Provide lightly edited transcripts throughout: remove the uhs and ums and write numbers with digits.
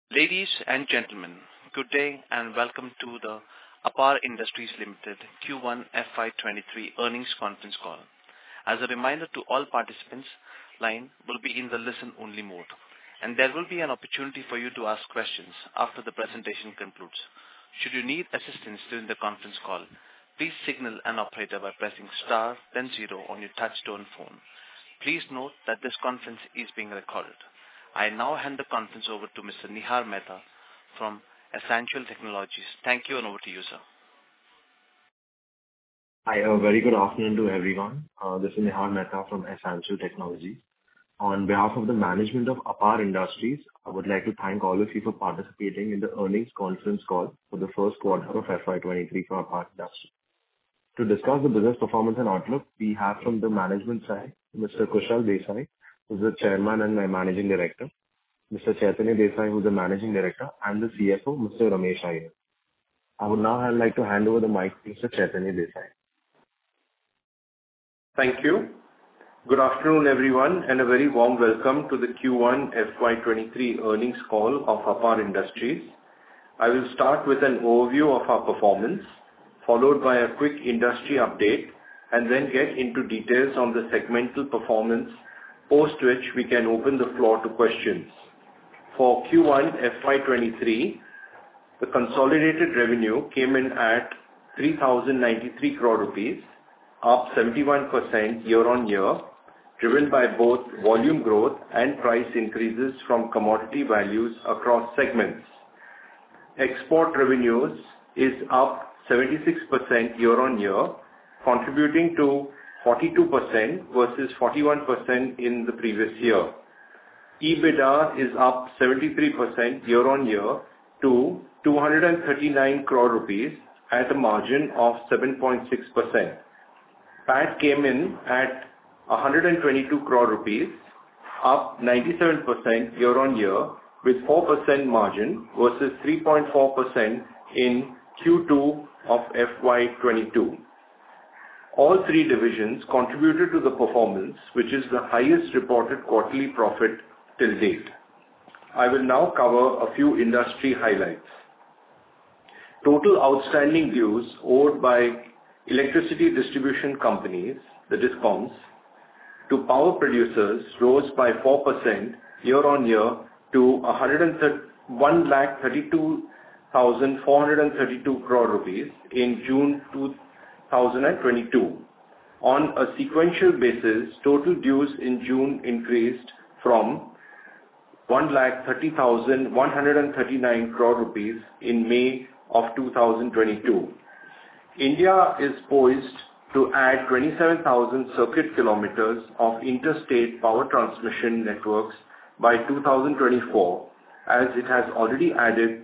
Ladies and gentlemen, good day and welcome to the APAR Industries Limited Q1 FY23 earnings conference call. As a reminder to all participants, line will be in the listen-only mode, and there will be an opportunity for you to ask questions after the presentation concludes. Should you need assistance during the conference call, please signal an operator by pressing star then zero on your touchtone phone. Please note that this conference is being recorded. I now hand the conference over to Mr. Nihar Mehta from Essential Technologies. Thank you, and over to you, sir. Hi, a very good afternoon to everyone. This is Nihar Mehta from Essential Technologies. On behalf of the management of APAR Industries, I would like to thank all of you for participating in the earnings conference call for the first quarter of FY23 for APAR Industries. To discuss the business performance and outlook, we have from the management side, Mr. Kushal Desai, who's the chairman and my managing director, Mr. Chaitanya Desai, who's the managing director, and the CFO, Mr. Ramesh Iyer. I would now like to hand over the mic to Mr. Chaitanya Desai. Thank you. Good afternoon, everyone, and a very warm welcome to the Q1 FY23 earnings call of APAR Industries. I will start with an overview of our performance, followed by a quick industry update, and then get into details on the segmental performance, post which we can open the floor to questions. For Q1 FY23, the consolidated revenue came in at 3,093 crore rupees, up 71% year-on-year, driven by both volume growth and price increases from commodity values across segments. Export revenues is up 76% year-on-year, contributing to 42% versus 41% in the previous year. EBITDA is up 73% year-on-year to 239 crore rupees at a margin of 7.6%. PAT came in at 122 crore rupees, up 97% year-on-year with 4% margin versus 3.4% in Q2 of FY22. All three divisions contributed to the performance, which is the highest reported quarterly profit till date. I will now cover a few industry highlights. Total outstanding dues owed by electricity distribution companies, the DISCOMs, to power producers rose by 4% year-on-year to 1,32,432 crore rupees in June 2022. On a sequential basis, total dues in June increased from 1,30,139 crore rupees in May of 2022. India is poised to add 27,000 circuit kilometers of interstate power transmission networks by 2024, as it has already added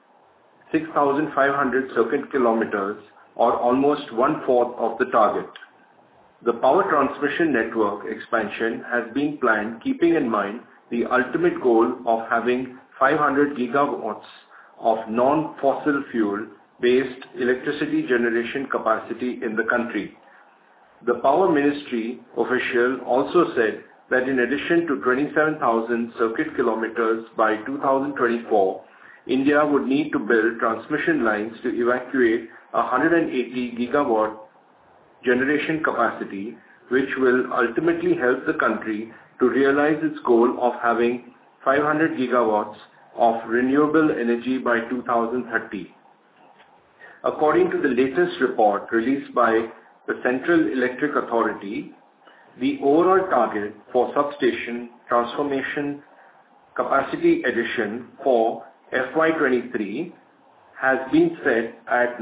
6,500 circuit kilometers, or almost one-fourth of the target. The power transmission network expansion has been planned keeping in mind the ultimate goal of having 500 gigawatts of non-fossil fuel-based electricity generation capacity in the country. The Power Ministry official also said that in addition to 27,000 circuit kilometers by 2024, India would need to build transmission lines to evacuate 180 gigawatt generation capacity, which will ultimately help the country to realize its goal of having 500 gigawatts of renewable energy by 2030. According to the latest report released by the Central Electric Authority, the overall target for substation transformation capacity addition for FY23 has been set at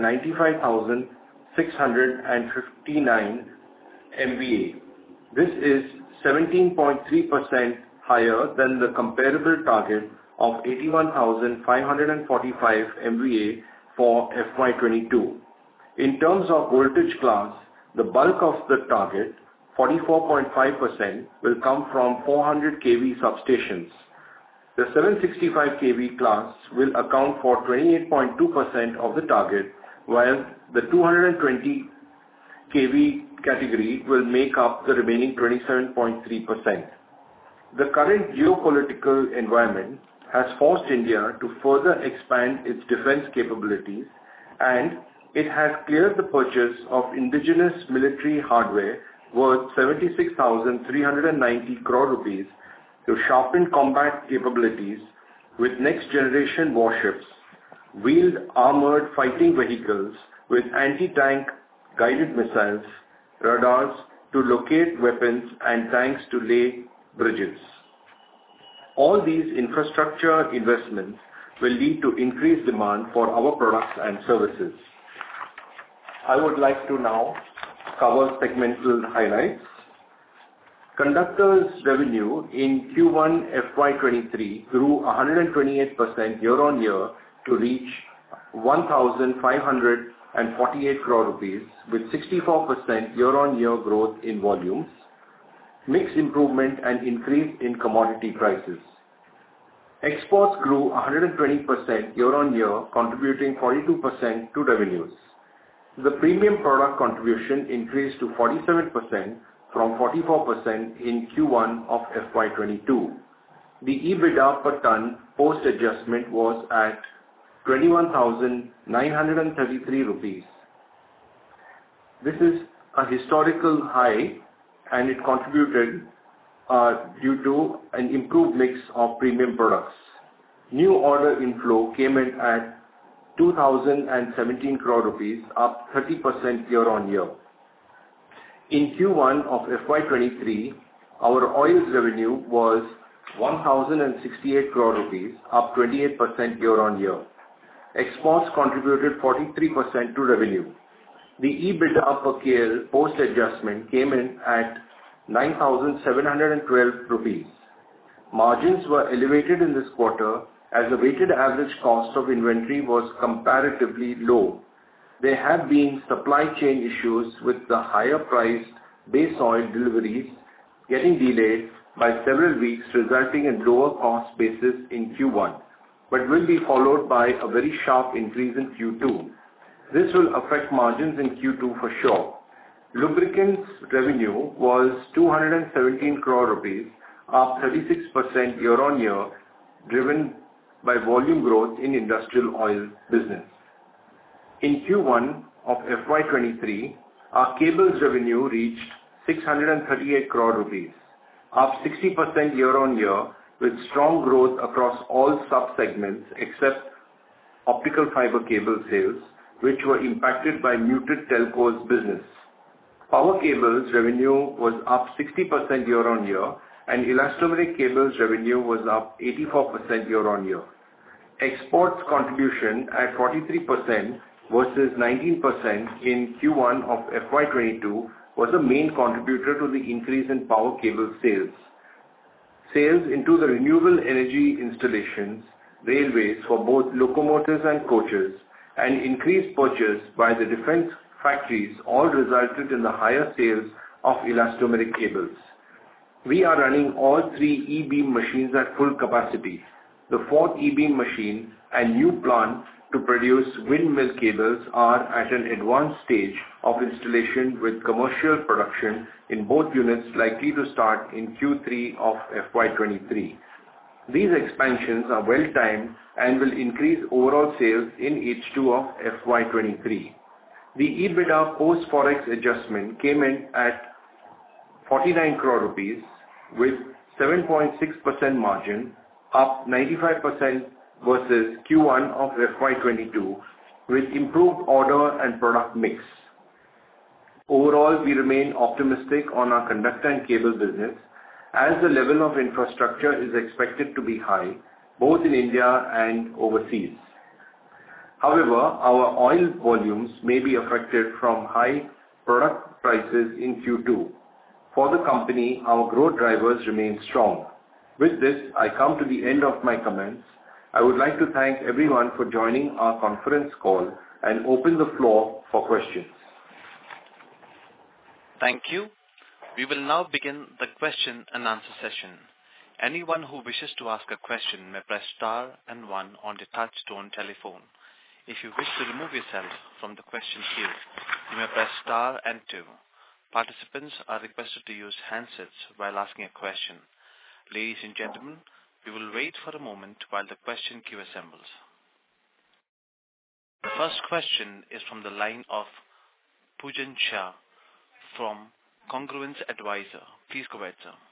95,659 MVA. This is 17.3% higher than the comparable target of 81,545 MVA for FY22. In terms of voltage class, the bulk of the target, 44.5%, will come from 400 kV substations. The 765 kV class will account for 28.2% of the target, while the 220 kV category will make up the remaining 27.3%. The current geopolitical environment has forced India to further expand its defense capabilities, and it has cleared the purchase of indigenous military hardware worth 76,390 crore rupees to sharpen combat capabilities with next-generation warships, wheeled armored fighting vehicles with anti-tank guided missiles, radars to locate weapons, and tanks to lay bridges. All these infrastructure investments will lead to increased demand for our products and services. I would like to now cover segmental highlights. Conductors revenue in Q1 FY23 grew 128% year-on-year to reach 1,548 crore rupees with 64% year-on-year growth in volumes, mix improvement and increase in commodity prices. Exports grew 120% year-on-year, contributing 42% to revenues. The premium product contribution increased to 47% from 44% in Q1 of FY22. The EBITDA per ton post-adjustment was at 21,933 rupees. This is a historical high, and it contributed due to an improved mix of premium products. New order inflow came in at 2,017 crore rupees, up 30% year-on-year. In Q1 of FY23, our oils revenue was 1,068 crore rupees, up 28% year-on-year. Exports contributed 43% to revenue. The EBITDA per KL post-adjustment came in at 9,712 rupees. Margins were elevated in this quarter as the weighted average cost of inventory was comparatively low. There have been supply chain issues with the higher priced base oil deliveries getting delayed by several weeks, resulting in lower cost basis in Q1, but will be followed by a very sharp increase in Q2. This will affect margins in Q2 for sure. Lubricants revenue was 217 crore rupees, up 36% year-on-year, driven by volume growth in industrial oil business. In Q1 of FY23, our cables revenue reached 638 crore rupees, up 60% year-on-year, with strong growth across all sub-segments except optical fiber cable sales, which were impacted by muted telcos business. Power cables revenue was up 60% year-on-year, and elastomeric cables revenue was up 84% year-on-year. Exports contribution at 43% versus 19% in Q1 of FY22 was the main contributor to the increase in power cable sales. Sales into the renewable energy installations, railways for both locomotives and coaches, and increased purchase by the defense factories all resulted in the higher sales of elastomeric cables. We are running all 3 E-beam machines at full capacity. The 4th E-beam machine and new plant to produce windmill cables are at an advanced stage of installation, with commercial production in both units likely to start in Q3 of FY23. These expansions are well timed and will increase overall sales in H2 of FY23. The EBITDA post-forex adjustment came in at 49 crore rupees with 7.6% margin, up 95% versus Q1 of FY22, with improved order and product mix. Overall, we remain optimistic on our conductor and cable business as the level of infrastructure is expected to be high, both in India and overseas. However, our oil volumes may be affected from high product prices in Q2. For the company, our growth drivers remain strong. With this, I come to the end of my comments. I would like to thank everyone for joining our conference call and open the floor for questions. Thank you. We will now begin the question and answer session. Anyone who wishes to ask a question may press star and 1 on the touch-tone telephone. If you wish to remove yourself from the question queue, you may press star and 2. Participants are requested to use handsets while asking a question. Ladies and gentlemen, We will wait for a moment while the question queue assembles. The first question is from the line of Pujan Shah from Congruence Advisor. Please go ahead, sir.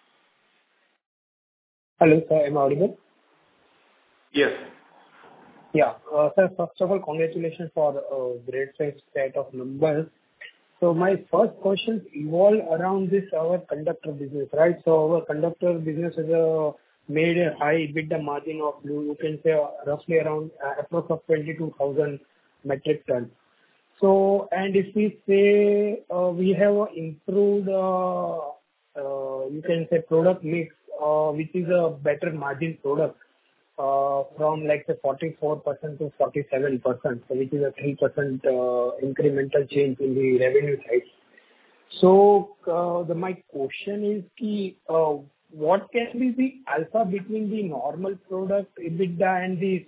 Hello, sir. Am I audible? Yes. Yeah. Sir, first of all, congratulations for a great set of numbers. So my first question evolve around this, our conductor business, right? So our conductor business is made a high EBITDA margin of, you can say, roughly around approx of 22,000 metric tons. So, and if we say we have improved, you can say, product mix, which is a better margin product, from like say 44% to 47%, so which is a 3% incremental change in the revenue side. So my question is what can be the alpha between the normal product EBITDA and the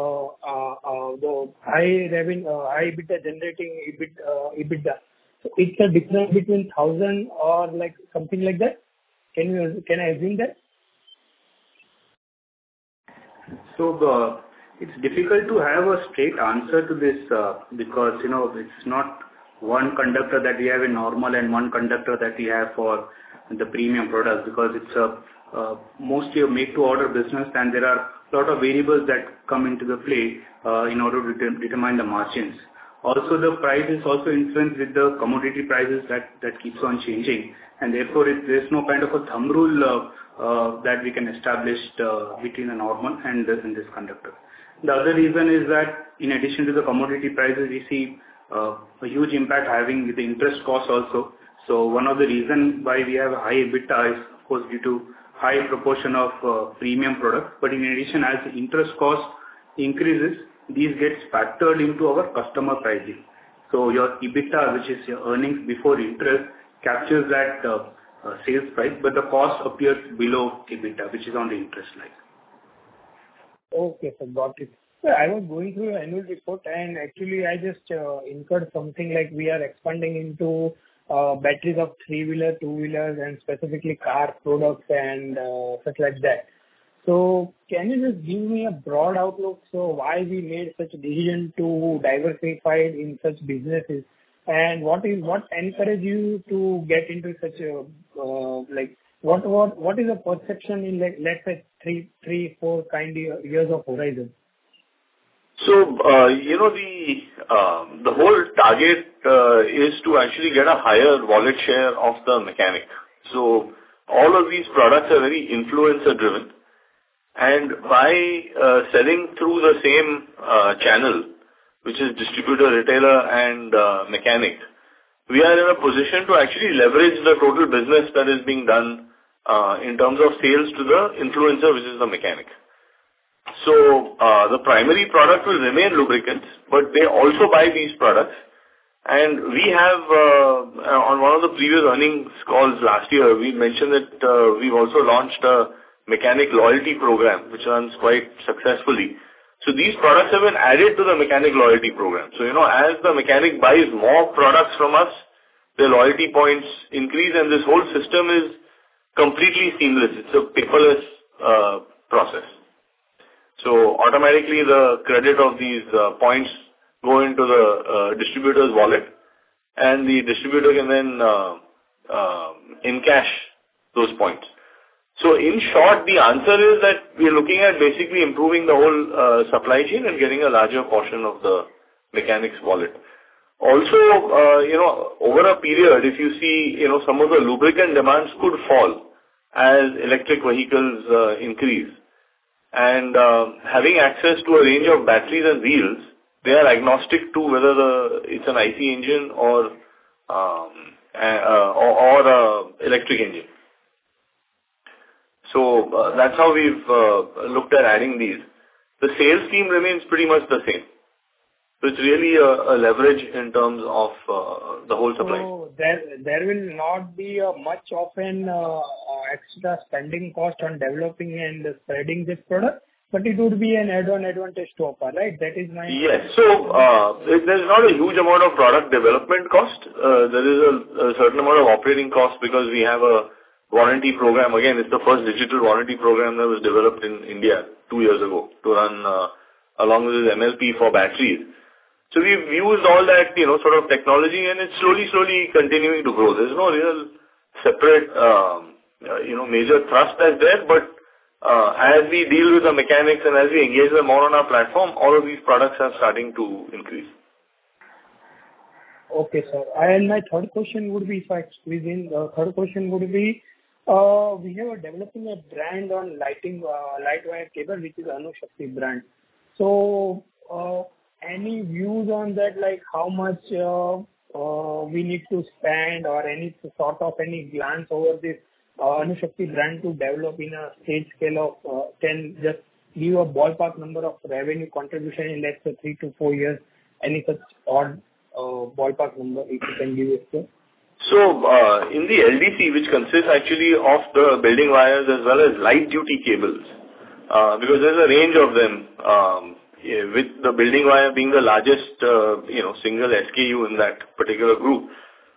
high revenue, high EBITDA generating EBITDA? So it's a difference between 1,000 or like something like that. Can I assume that? So it's difficult to have a straight answer to this because it's not one conductor that we have in normal and one conductor that we have for the premium products, because it's mostly a make-to-order business, and there are a lot of variables that come into the play in order to determine the margins. Also, the price is also influenced with the commodity prices that keeps on changing, and therefore there's no kind of a thumb rule that we can establish between a normal and this conductor. The other reason is that in addition to the commodity prices, we see a huge impact having with the interest costs also. So one of the reasons why we have a high EBITDA is, of course, due to high proportion of premium products. But in addition, as the interest cost increases, these gets factored into our customer pricing. So your EBITDA, which is your earnings before interest, captures that sales price, but the cost appears below EBITDA, which is on the interest line. Okay, sir, got it. So I was going through your annual report, and actually I just incurred something like we are expanding into batteries of three-wheeler, two-wheelers, and specifically car products and such like that. So can you just give me a broad outlook, so why we made such a decision to diversify in such businesses, and what encouraged you to get into such a what is the perception in, like, let's say 3-4 years of horizon? So, the whole target is to actually get a higher wallet share of the mechanic. So all of these products are very influencer driven, and by selling through the same channel, which is distributor, retailer, and mechanic, we are in a position to actually leverage the total business that is being done in terms of sales to the influencer, which is the mechanic. So the primary product will remain lubricants, but they also buy these products. And we have, on one of the previous earnings calls last year, we mentioned that we've also launched a mechanic loyalty program, which runs quite successfully. So these products have been added to the mechanic loyalty program. So, as the mechanic buys more products from us, the loyalty points increase, and this whole system is completely seamless. It's a paperless process. So automatically the credit of these points go into the distributor's wallet, and the distributor can then encash those points. So in short, the answer is that we are looking at basically improving the whole supply chain and getting a larger portion of the mechanic's wallet. Also, over a period, if you see, some of the lubricant demands could fall as electric vehicles increase. And having access to a range of batteries and wheels, they are agnostic to whether it's an IC engine or electric engine. So that's how we've looked at adding these. The sales team remains pretty much the same. So it's really a leverage in terms of the whole supply. So there will not be much of an extra spending cost on developing and spreading this product, but it would be an add-on advantage to APAR, right? That is my... Yes. So there's not a huge amount of product development cost. There is a certain amount of operating cost because we have a warranty program. Again, it's the first digital warranty program that was developed in India 2 years ago to run along with this MLP for batteries. So we've used all that, sort of technology, and it's slowly continuing to grow. There's no real separate, major thrust that's there, but as we deal with the mechanics and as we engage them more on our platform, all of these products are starting to increase. Okay, sir. And my third question would be, if I squeeze in, we have developing a brand on light wire cable, which is Anushakti brand. So, any views on that, like how much we need to spend, or any glance over this Anushakti brand to develop in a stage scale of 10, just give a ballpark number of revenue contribution in, let's say, 3 to 4 years, any such odd ballpark number if you can give it, sir? So, in the LDC, which consists actually of the building wires as well as light duty cables, because there's a range of them, with the building wire being the largest, single SKU in that particular group.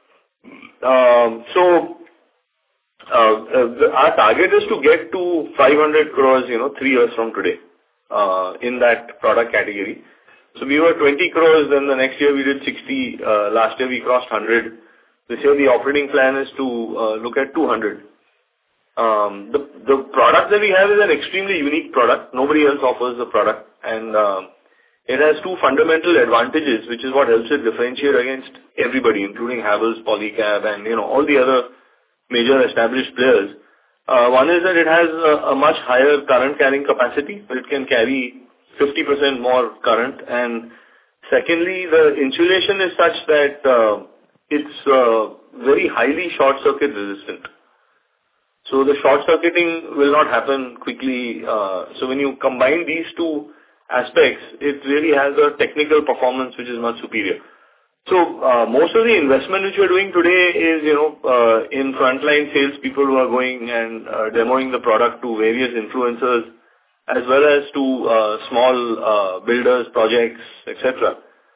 Our target is to get to 500 crores, 3 years from today, in that product category. So we were 20 crores, then the next year we did 60, last year we crossed 100. This year the operating plan is to look at 200. The product that we have is an extremely unique product. Nobody else offers the product, and it has 2 fundamental advantages, which is what helps it differentiate against everybody, including Havells, Polycab, and all the other major established players. One is that it has a much higher current carrying capacity, but it can carry 50% more current, and secondly, the insulation is such that it's very highly short circuit resistant. So the short circuiting will not happen quickly. So when you combine these 2 aspects, it really has a technical performance which is much superior. So most of the investment which we're doing today is, in frontline sales people who are going and demoing the product to various influencers, as well as to small builders, projects, etc.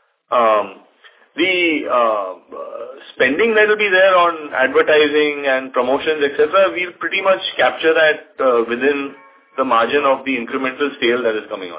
The spending that will be there on advertising and promotions, etc., we'll pretty much capture that within the margin of the incremental sale that is coming on.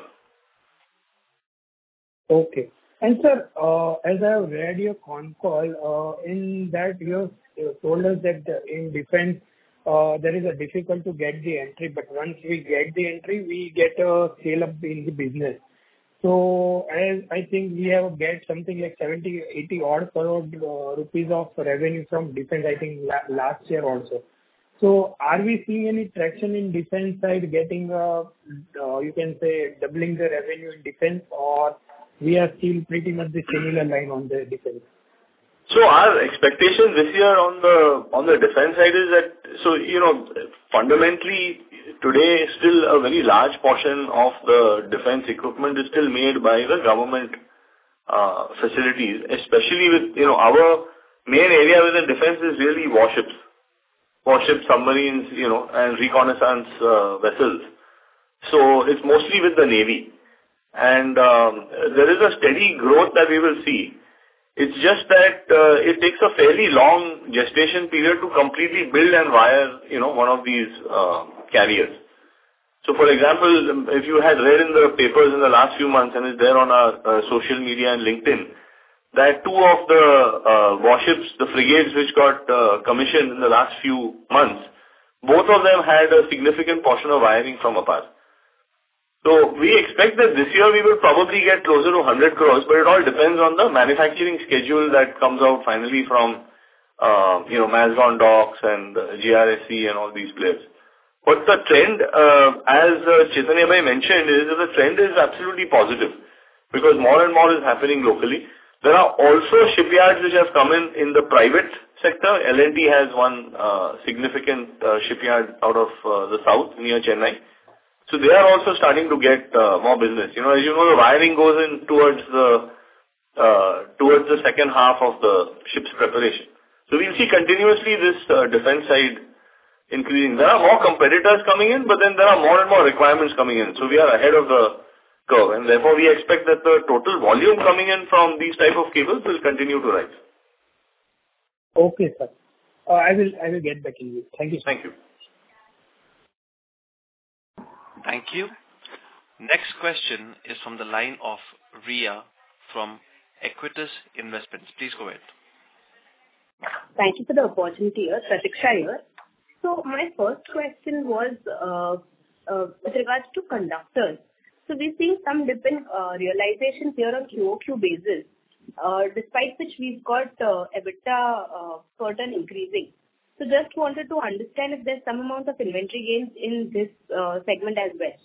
Okay. And sir, as I have read your con call, in that you have told us that in defense, there is a difficult to get the entry, but once we get the entry, we get a scale up in the business. So as I think we have get something like 70-80 odd crore rupees of revenue from defense, I think last year also. So are we seeing any traction in defense side getting, you can say, doubling the revenue in defense, or we are still pretty much the similar line on the defense? So our expectation this year on the defense side is that, fundamentally today still a very large portion of the defense equipment is still made by the government facilities, especially with, our main area within defense is really warships, submarines, and reconnaissance vessels. So it's mostly with the Navy. And there is a steady growth that we will see. It's just that it takes a fairly long gestation period to completely build and wire, one of these carriers. So, for example, if you had read in the papers in the last few months, and it's there on our social media and LinkedIn, that 2 of the warships, the frigates which got commissioned in the last few months, both of them had a significant portion of wiring from APAR. So we expect that this year we will probably get closer to 100 crores, but it all depends on the manufacturing schedule that comes out finally from, Mazagon Docks and GRSC and all these players. But the trend, as Chaitanya Bhai mentioned, is that the trend is absolutely positive because more and more is happening locally. There are also shipyards which have come in the private sector. L&T has one significant shipyard out of the south near Chennai. So they are also starting to get more business. As you know, the wiring goes in towards the second half of the ship's preparation. So we'll see continuously this defense side increasing. There are more competitors coming in, but then there are more and more requirements coming in. So we are ahead of the curve, and therefore we expect that the total volume coming in from these type of cables will continue to rise. Okay, sir. I will get back in you. Thank you, sir. Thank you. Thank you. Next question is from the line of Ria from Equitas Investments. Please go ahead. Thank you for the opportunity, Pratiksha here. So my first question was with regards to conductors. So we're seeing some dip in realizations here on QOQ basis, despite which we've got EBITDA per ton increasing. So just wanted to understand if there's some amount of inventory gains in this segment as well.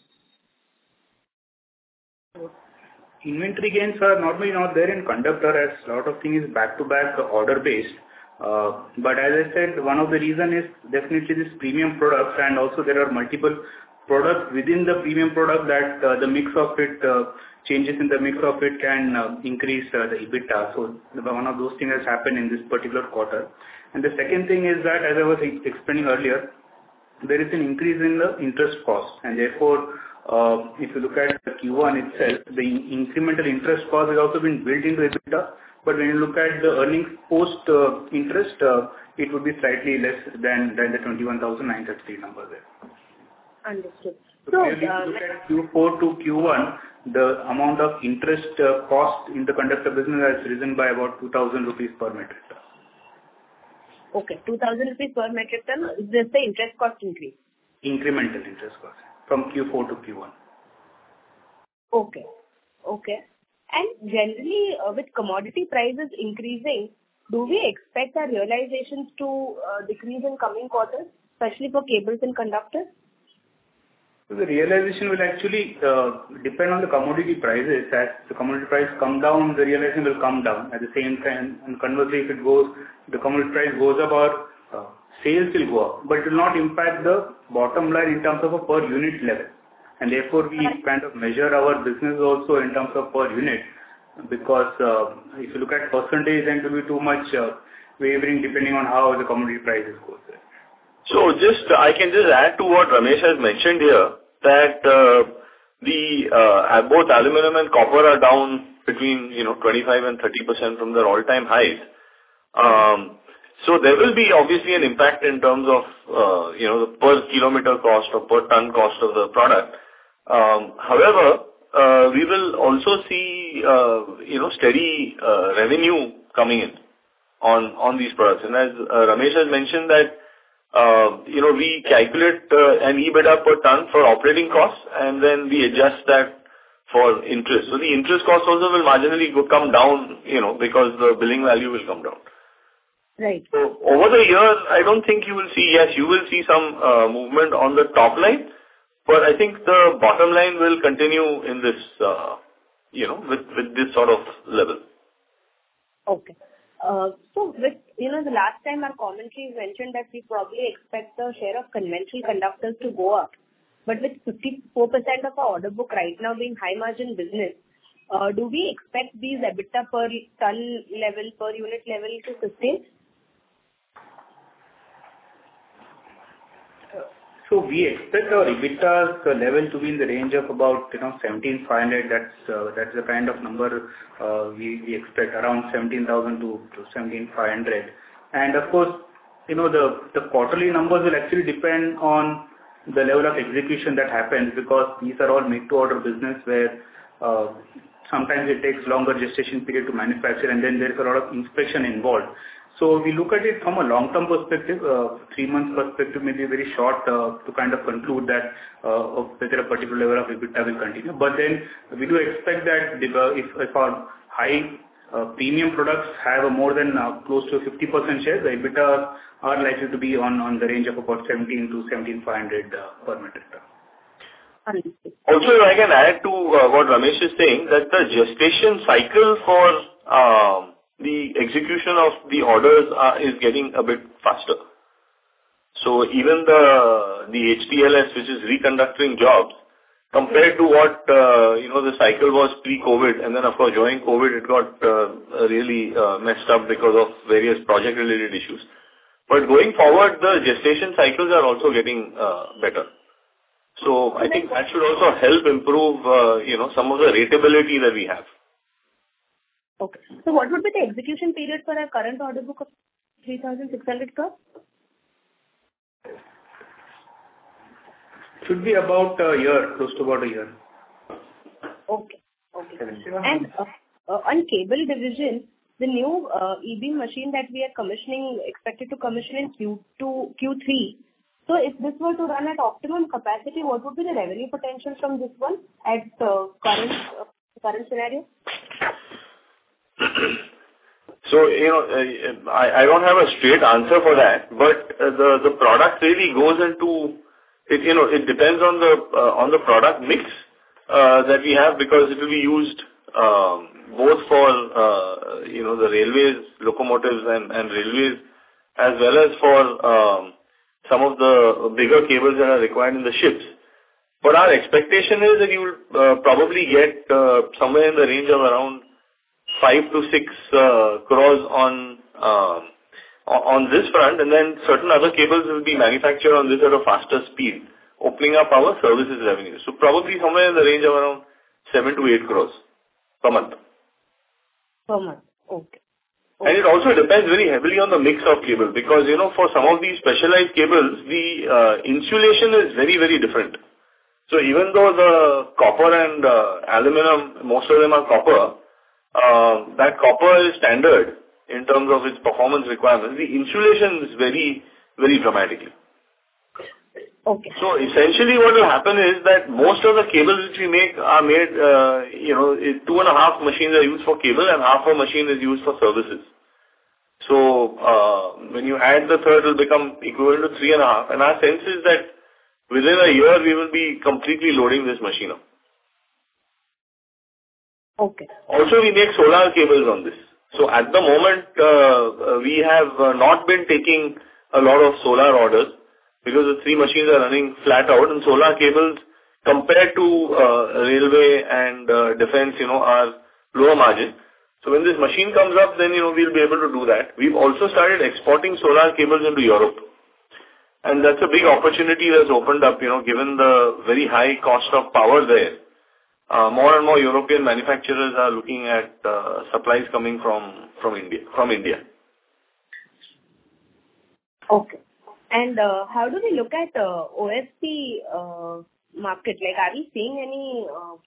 Inventory gains are normally not there in conductor, as a lot of things is back-to-back order-based. But as I said, one of the reason is definitely this premium products, and also there are multiple products within the premium product that the mix of it, changes in the mix of it can increase the EBITDA. So one of those things has happened in this particular quarter. And the second thing is that, as I was explaining earlier, there is an increase in the interest cost, and therefore, if you look at the Q1 itself, the incremental interest cost has also been built into EBITDA. But when you look at the earnings post interest, it would be slightly less than the 21,933 number there. Understood. So if you look at Q4 to Q1, the amount of interest cost in the conductor business has risen by about 2,000 rupees per metric ton. Okay, 2,000 rupees per metric ton. Is this the interest cost increase? Incremental interest cost from Q4 to Q1. Okay. And generally, with commodity prices increasing, do we expect our realizations to decrease in coming quarters, especially for cables and conductors? So the realization will actually depend on the commodity prices. As the commodity price come down, the realization will come down. At the same time, and conversely, if the commodity price goes up, our sales will go up, but it will not impact the bottom line in terms of a per unit level. And therefore, we kind of measure our business also in terms of per unit, because if you look at percentage, then it will be too much wavering depending on how the commodity prices go there. So I can just add to what Ramesh has mentioned here, that both aluminum and copper are down between 25 and 30% from their all-time highs. So there will be obviously an impact in terms of the per kilometer cost or per ton cost of the product. However, we will also see steady revenue coming in on these products. And as Ramesh has mentioned that we calculate an EBITDA per ton for operating costs, and then we adjust that for interest. So the interest cost also will marginally come down, because the billing value will come down. Right. So over the years, I don't think you will see, yes, you will see some movement on the top line, but I think the bottom line will continue in this, with this sort of level. Okay. So with, the last time our commentary mentioned that we probably expect the share of conventional conductors to go up. But with 54% of our order book right now being high margin business, do we expect these EBITDA per ton level, per unit level to sustain? So we expect our EBITDA level to be in the range of about 17,500. That's the kind of number we expect, around 17,000 to 17,500. And of course, the quarterly numbers will actually depend on the level of execution that happens, because these are all make-to-order business where sometimes it takes longer gestation period to manufacture, and then there's a lot of inspection involved. So we look at it from a long-term perspective. 3 months perspective may be very short to kind of conclude that whether a particular level of EBITDA will continue. But then we do expect that if our high premium products have a more than close to 50% share, the EBITDA are likely to be on the range of about 17 to 17,500 per metric ton. Also, if I can add to what Ramesh is saying, that the gestation cycle for the execution of the orders is getting a bit faster. So even the HTLS, which is reconductoring jobs, compared to what the cycle was pre-COVID, and then of course during COVID it got really messed up because of various project-related issues. But going forward, the gestation cycles are also getting better. So I think that should also help improve some of the rateability that we have. Okay. So what would be the execution period for our current order book? 3,600 crore? Should be about a year, close to about a year. Okay. And on cable division, the new E-beam machine that we are commissioning, expected to commission in Q3. So if this were to run at optimum capacity, what would be the revenue potential from this one at current scenario? So, I don't have a straight answer for that, but the product really goes into it. It depends on the product mix that we have, because it will be used both for the railways, locomotives and railways, as well as for some of the bigger cables that are required in the ships. But our expectation is that you will probably get somewhere in the range of around 5 to 6 crores on this front, and then certain other cables will be manufactured on this at a faster speed, opening up our services revenue. So probably somewhere in the range of around 7 to 8 crores per month. Per month. Okay. And it also depends very heavily on the mix of cable, because, for some of these specialized cables, the insulation is very, very different. So even though the copper and aluminum, most of them are copper, that copper is standard in terms of its performance requirements. The insulation is very, very dramatically. Okay. So essentially what will happen is that most of the cables which we make are made, 2.5 machines are used for cable and half a machine is used for services. So when you add the third, it will become equivalent to 3.5. And our sense is that within a year we will be completely loading this machine up. Okay. Also, we make solar cables on this. So at the moment, we have not been taking a lot of solar orders, because the 3 machines are running flat out, and solar cables compared to railway and defense, are lower margin. So when this machine comes up, then, we'll be able to do that. We've also started exporting solar cables into Europe. And that's a big opportunity that's opened up, given the very high cost of power there. More and more European manufacturers are looking at supplies coming from India. Okay. And how do we look at OFC market? Like, are we seeing any,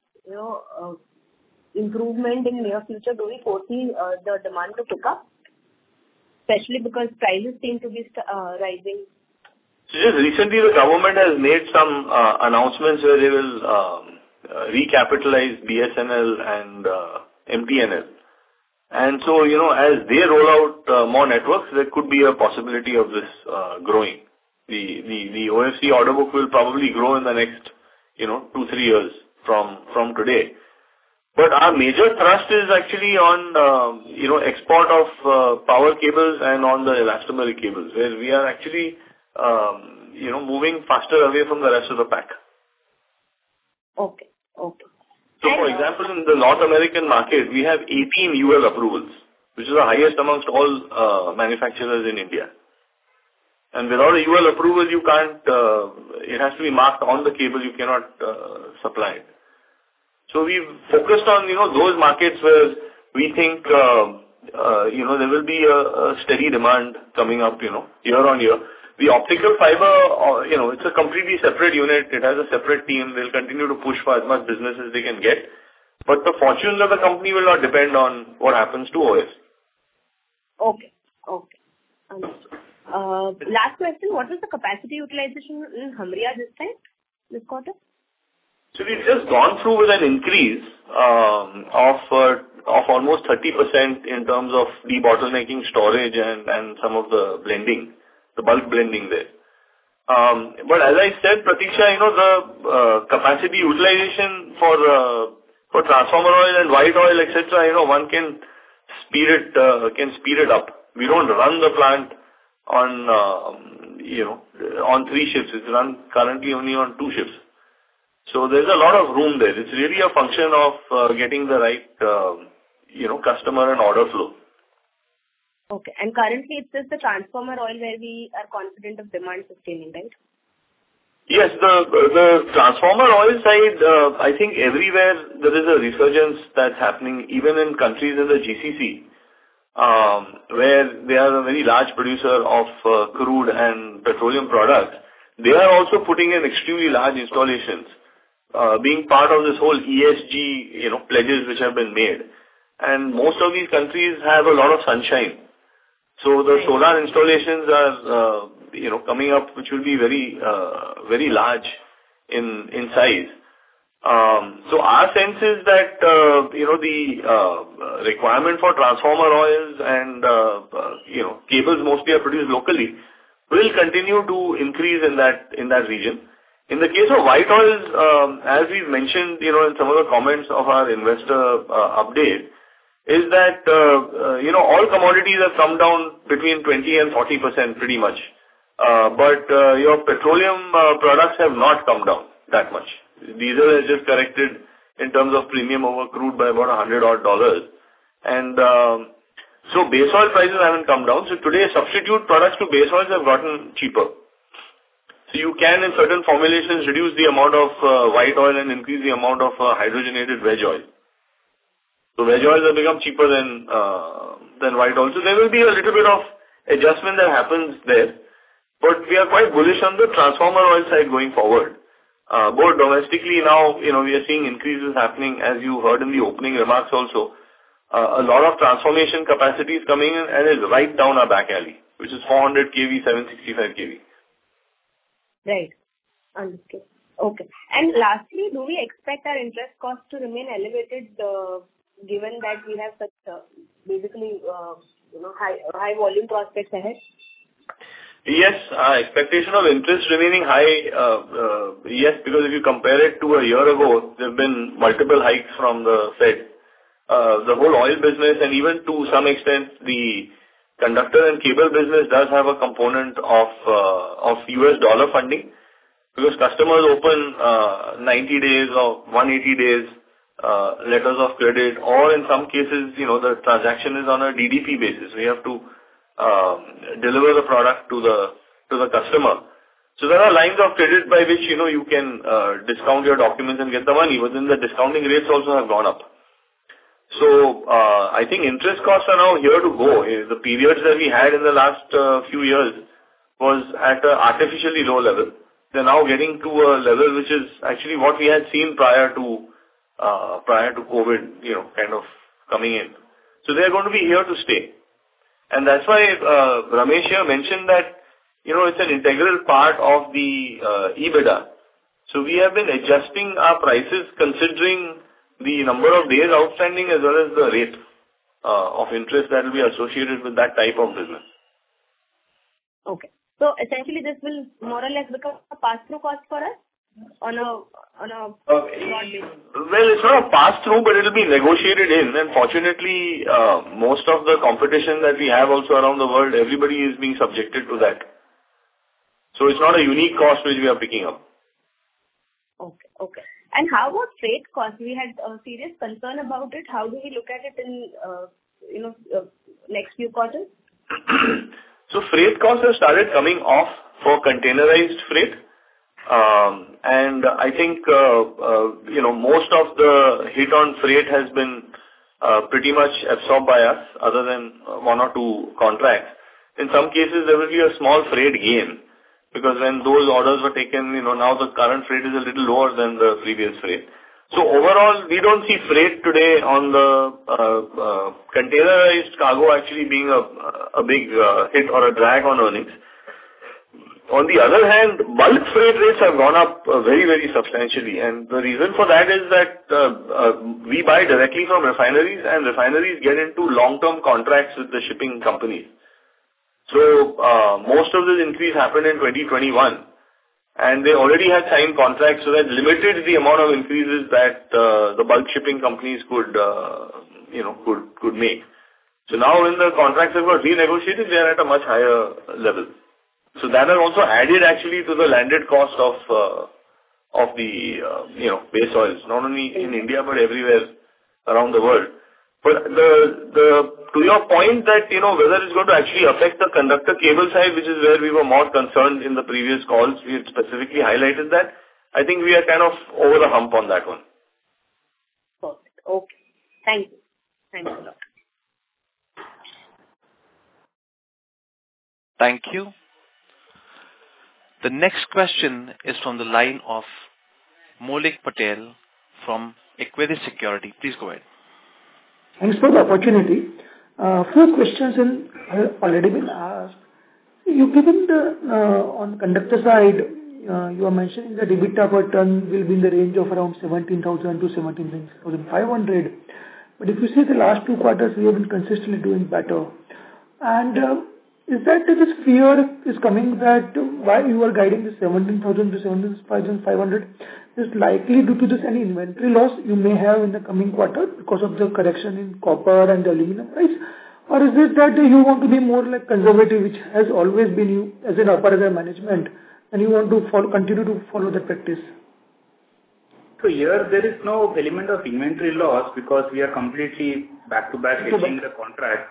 improvement in near future? Do we foresee the demand to pick up? Especially because prices seem to be rising. So just recently the government has made some announcements where they will recapitalize BSNL and MTNL. And so, as they roll out more networks, there could be a possibility of this growing. The OFC order book will probably grow in the next, 2-3 years from today. But our major thrust is actually on, export of power cables and on the elastomeric cables, where we are actually, moving faster away from the rest of the pack. Okay. So, for example, in the North American market, we have 18 UL approvals, which is the highest amongst all manufacturers in India. And without a UL approval, you can't, it has to be marked on the cable, you cannot supply it. So we've focused on, those markets where we think, there will be a steady demand coming up, year on year. The optical fiber, it's a completely separate unit. It has a separate team. They'll continue to push for as much business as they can get. But the fortunes of the company will not depend on what happens to OS. Okay. Understood. Last question, what was the capacity utilization in Hamriyah this quarter? So we've just gone through with an increase of almost 30% in terms of debottlenecking storage and some of the blending, the bulk blending there. But as I said, Pratiksha, the capacity utilization for transformer oil and white oil, etc., one can speed it up. We don't run the plant on 3 shifts. It's run currently only on 2 shifts. So there's a lot of room there. It's really a function of getting the right, customer and order flow. Okay. And currently it's just the transformer oil where we are confident of demand sustaining, right? Yes, the transformer oil side, I think everywhere there is a resurgence that's happening, even in countries in the GCC. where they are a very large producer of crude and petroleum products, they are also putting in extremely large installations, being part of this whole ESG, pledges which have been made. And most of these countries have a lot of sunshine. So the solar installations are, coming up, which will be very, very large in size. So our sense is that, the requirement for transformer oils and, cables mostly are produced locally will continue to increase in that region. In the case of white oils, as we've mentioned, in some of the comments of our investor update, is that, all commodities have come down between 20 and 40% pretty much. But your petroleum products have not come down that much. Diesel has just corrected in terms of premium over crude by about $100 and so base oil prices haven't come down. So today substitute products to base oils have gotten cheaper. So you can in certain formulations reduce the amount of white oil and increase the amount of hydrogenated veg oil. So veg oils have become cheaper than white oil. So there will be a little bit of adjustment that happens there. But we are quite bullish on the transformer oil side going forward. Both domestically now, we are seeing increases happening, as you heard in the opening remarks also. A lot of transformation capacity is coming in and is right down our back alley, which is 400 kV, 765 kV. Right. Understood. Okay. And lastly, do we expect our interest costs to remain elevated given that we have such basically high volume prospects ahead? Yes, expectation of interest remaining high, yes, because if you compare it to a year ago, there have been multiple hikes from the Fed. The whole oil business and even to some extent the conductor and cable business does have a component of US dollar funding because customers open 90 days or 180 days letters of credit, or in some cases, the transaction is on a DDP basis. We have to deliver the product to the customer. So there are lines of credit by which, you can discount your documents and get the money, but then the discounting rates also have gone up. So I think interest costs are now here to go. The periods that we had in the last few years was at an artificially low level. They're now getting to a level which is actually what we had seen prior to COVID, kind of coming in. So they're going to be here to stay. And that's why Ramesh here mentioned that, it's an integral part of the EBITDA. So we have been adjusting our prices considering the number of days outstanding as well as the rate of interest that will be associated with that type of business. Okay. So essentially this will more or less become a pass-through cost for us on a broad basis? Well, it's not a pass-through, but it will be negotiated in. And fortunately, most of the competition that we have also around the world, everybody is being subjected to that. So it's not a unique cost which we are picking up. Okay. And how about freight costs? We had a serious concern about it. How do we look at it in, next few quarters? So freight costs have started coming off for containerized freight. And I think, most of the hit on freight has been pretty much absorbed by us, other than one or two contracts. In some cases, there will be a small freight gain, because when those orders were taken, now the current freight is a little lower than the previous freight. So overall, we don't see freight today on the containerized cargo actually being a big hit or a drag on earnings. On the other hand, bulk freight rates have gone up very, very substantially. And the reason for that is that we buy directly from refineries, and refineries get into long-term contracts with the shipping companies. So most of this increase happened in 2021. And they already had signed contracts, so that limited the amount of increases that the bulk shipping companies could make. So now when the contracts have got renegotiated, they are at a much higher level. So that has also added actually to the landed cost of the base oils, not only in India but everywhere around the world. But to your point that whether it's going to actually affect the conductor cable side, which is where we were more concerned in the previous calls, we had specifically highlighted that. I think we are kind of over the hump on that one. Perfect. Okay. Thank you. Thanks a lot. Thank you. The next question is from the line of Maulik Patel from Equirus Securities. Please go ahead. Thanks for the opportunity. Few questions have already been asked. You've given on conductor side, you are mentioning that EBITDA per ton will be in the range of around 17,000 to 17,500. But if you see the last 2 quarters, we have been consistently doing better. And is that this fear is coming that why you are guiding the 17,000 to 17,500 is likely due to this any inventory loss you may have in the coming quarter because of the correction in copper and the aluminum price? Or is it that you want to be more like conservative, which has always been you as an operator management, and you want to continue to follow that practice? So here there is no element of inventory loss because we are completely back-to-back hedging the contract.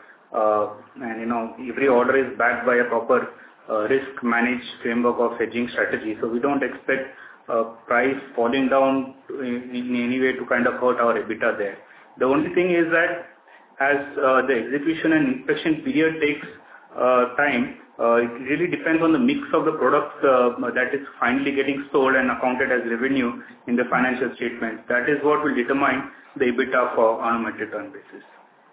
And every order is backed by a proper risk-managed framework of hedging strategy. So we don't expect price falling down in any way to kind of hurt our EBITDA there. The only thing is that as the execution and inspection period takes time, it really depends on the mix of the products that is finally getting sold and accounted as revenue in the financial statements. That is what will determine the EBITDA on a metric ton basis.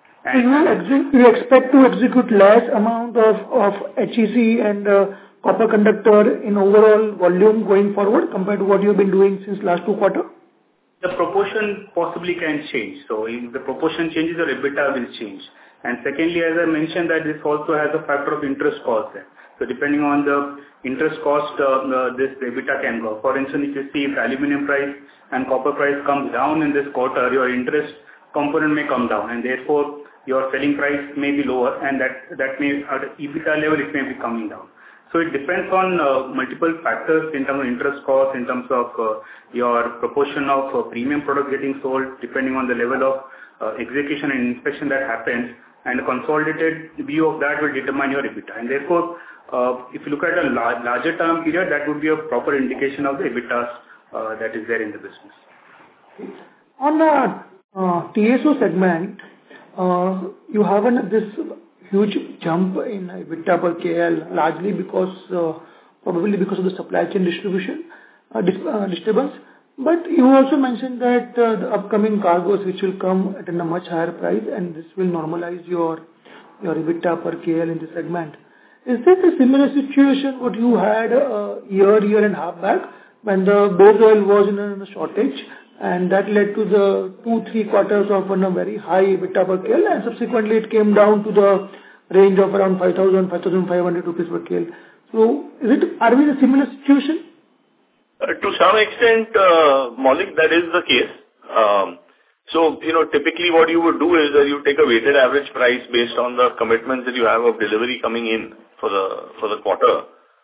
And you expect to execute less amount of HEC and copper conductor in overall volume going forward compared to what you have been doing since last 2 quarters? The proportion possibly can change. So if the proportion changes, your EBITDA will change. And secondly, as I mentioned, that this also has a factor of interest cost there. So depending on the interest cost, this EBITDA can go. For instance, if you see if aluminum price and copper price comes down in this quarter, your interest component may come down, and therefore your selling price may be lower, and that may at EBITDA level it may be coming down. So it depends on multiple factors in terms of interest cost, in terms of your proportion of premium product getting sold, depending on the level of execution and inspection that happens, and a consolidated view of that will determine your EBITDA. And therefore, if you look at a larger term period, that would be a proper indication of the EBITDA that is there in the business. On the TSO segment, you have this huge jump in EBITDA per KL, largely probably because of the supply chain disturbance. But you also mentioned that the upcoming cargoes which will come at a much higher price, and this will normalize your EBITDA per KL in the segment. Is this a similar situation what you had a year and a half back when the base oil was in a shortage, and that led to the 2-3 quarters of a very high EBITDA per KL, and subsequently it came down to the range of around 5,500 rupees per KL. So are we in a similar situation? To some extent, Maulik, that is the case. So, typically what you would do is that you take a weighted average price based on the commitments that you have of delivery coming in for the quarter.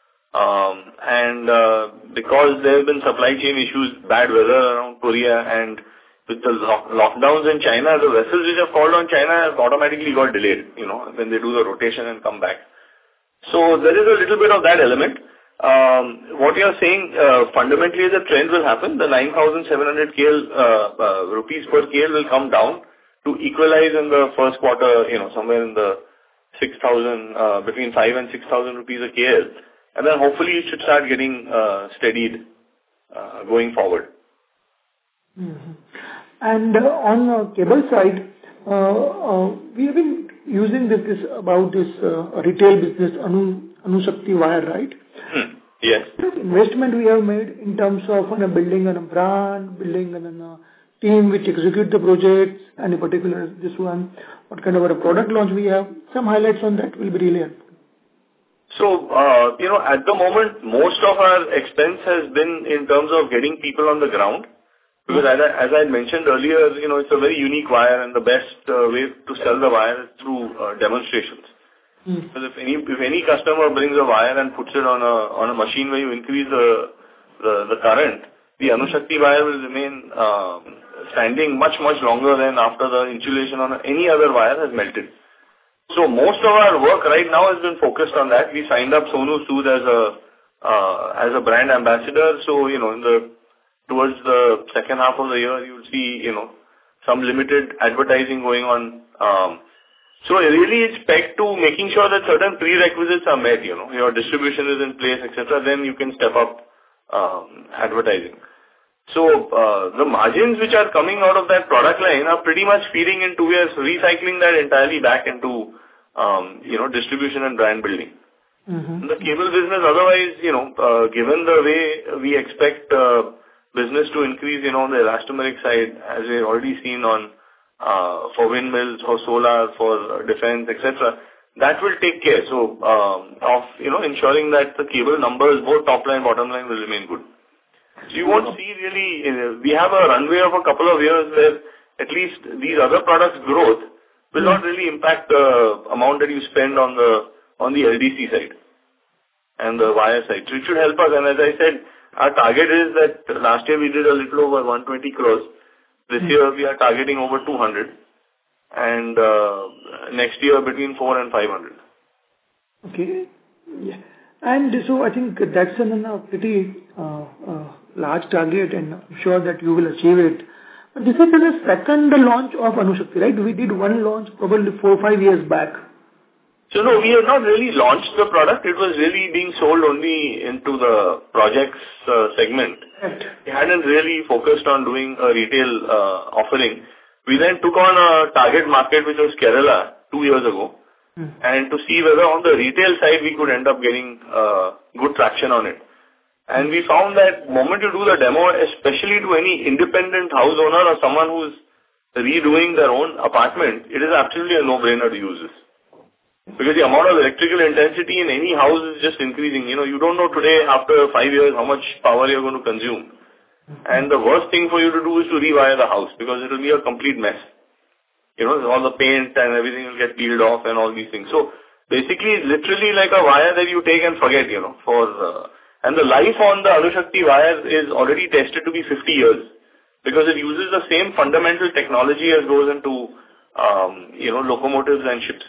And because there have been supply chain issues, bad weather around Korea, and with the lockdowns in China, the vessels which have called on China have automatically got delayed, when they do the rotation and come back. So there is a little bit of that element. What you are saying fundamentally is a trend will happen. The 9,700 rupees per KL will come down to equalize in the first quarter, somewhere in the 6,000, between 5,000 and 6,000 rupees a KL. And then hopefully it should start getting steadied going forward. Mm-hmm. And on the cable side, we have been using this retail business, Anushakti Wire, right? Yes. Investment we have made in terms of building a brand, building a team which execute the projects, and in particular this one, what kind of a product launch we have. Some highlights on that will be really helpful. So, at the moment, most of our expense has been in terms of getting people on the ground. Because as I mentioned earlier, it's a very unique wire, and the best way to sell the wire is through demonstrations. Because if any customer brings a wire and puts it on a machine where you increase the current, the Anushakti wire will remain standing much longer than after the insulation on any other wire has melted. So most of our work right now has been focused on that. We signed up Sonu Sood as a brand ambassador. So towards the second half of the year, you'll see some limited advertising going on So really it's pegged to making sure that certain prerequisites are met, your distribution is in place, etc. Then you can step up advertising. So the margins which are coming out of that product line are pretty much feeding in 2 years, recycling that entirely back into distribution and brand building. Mm-hmm. The cable business, otherwise, given the way we expect business to increase, on the elastomeric side, as we've already seen on for windmills, for solar, for defense, etc., that will take care. So of ensuring that the cable numbers, both top line, bottom line, will remain good. So you won't see really, we have a runway of a couple of years where at least these other products' growth will not really impact the amount that you spend on the LDC side and the wire side. So it should help us. And as I said, our target is that last year we did a little over 120 crores. This year we are targeting over 200. And next year between 400 and 500. Okay. Yeah. And so I think that's a pretty large target, and I'm sure that you will achieve it. But this is the second launch of Anushakti, right? We did one launch probably 4 or 5 years back. So no, we have not really launched the product. It was really being sold only into the projects segment. Right. We hadn't really focused on doing a retail offering. We then took on a target market which was Kerala 2 years ago, and to see whether on the retail side we could end up getting good traction on it. And we found that moment you do the demo, especially to any independent house owner or someone who's redoing their own apartment, it is absolutely a no-brainer to use this. Because the amount of electrical intensity in any house is just increasing. You don't know today, after 5 years, how much power you're going to consume. And the worst thing for you to do is to rewire the house, because it will be a complete mess. All the paint and everything will get peeled off and all these things. So basically, it's literally like a wire that you take and forget, and the life on the Anushakti wire is already tested to be 50 years, because it uses the same fundamental technology as goes into, locomotives and ships.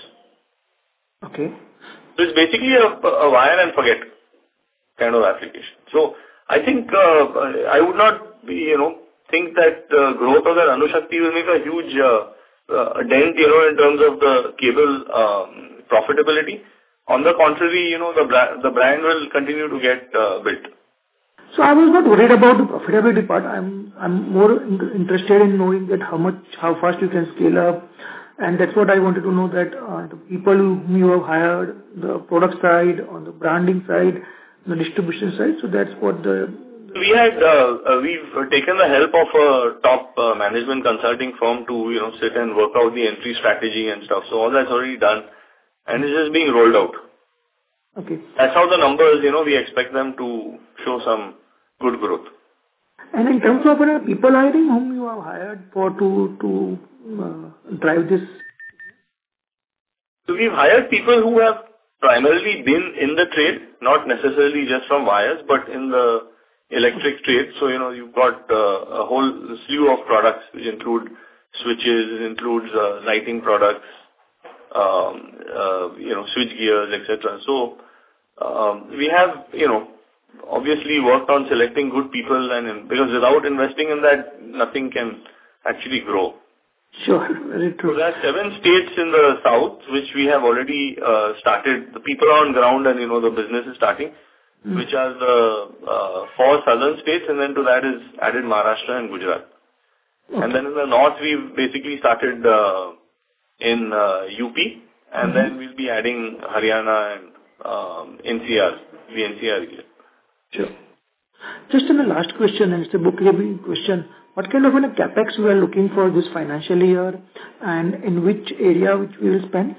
Okay. So it's basically a wire and forget kind of application. So I think I would not, think that growth of that Anushakti will make a huge dent, in terms of the cable profitability. On the contrary, the brand will continue to get built. So I was not worried about the profitability part. I'm more interested in knowing that how fast you can scale up, and that's what I wanted to know, that the people whom you have hired, the product side, on the branding side, the distribution side. So that's what we've taken the help of a top management consulting firm to sit and work out the entry strategy and stuff. So all that's already done, and it's just being rolled out. Okay. That's how the numbers, we expect them to show some good growth. And in terms of people hiring, whom you have hired for to drive this? So we've hired people who have primarily been in the trade, not necessarily just from wires, but in the electric trade. So, you've got a whole slew of products which include switches, it includes lighting products, switch gears, etc. So, we have, obviously worked on selecting good people, and because without investing in that, nothing can actually grow. Sure, very true. So there are 7 states in the south which we have already started. The people are on ground and, the business is starting, which are the 4 southern states, and then to that is added Maharashtra and Gujarat. Okay. And then in the north, we've basically started in UP, and then we'll be adding Haryana and NCR, the NCR region. Sure. Just in the last question, and it's a bookkeeping question, what kind of capex we are looking for this financial year, and in which area which we will spend?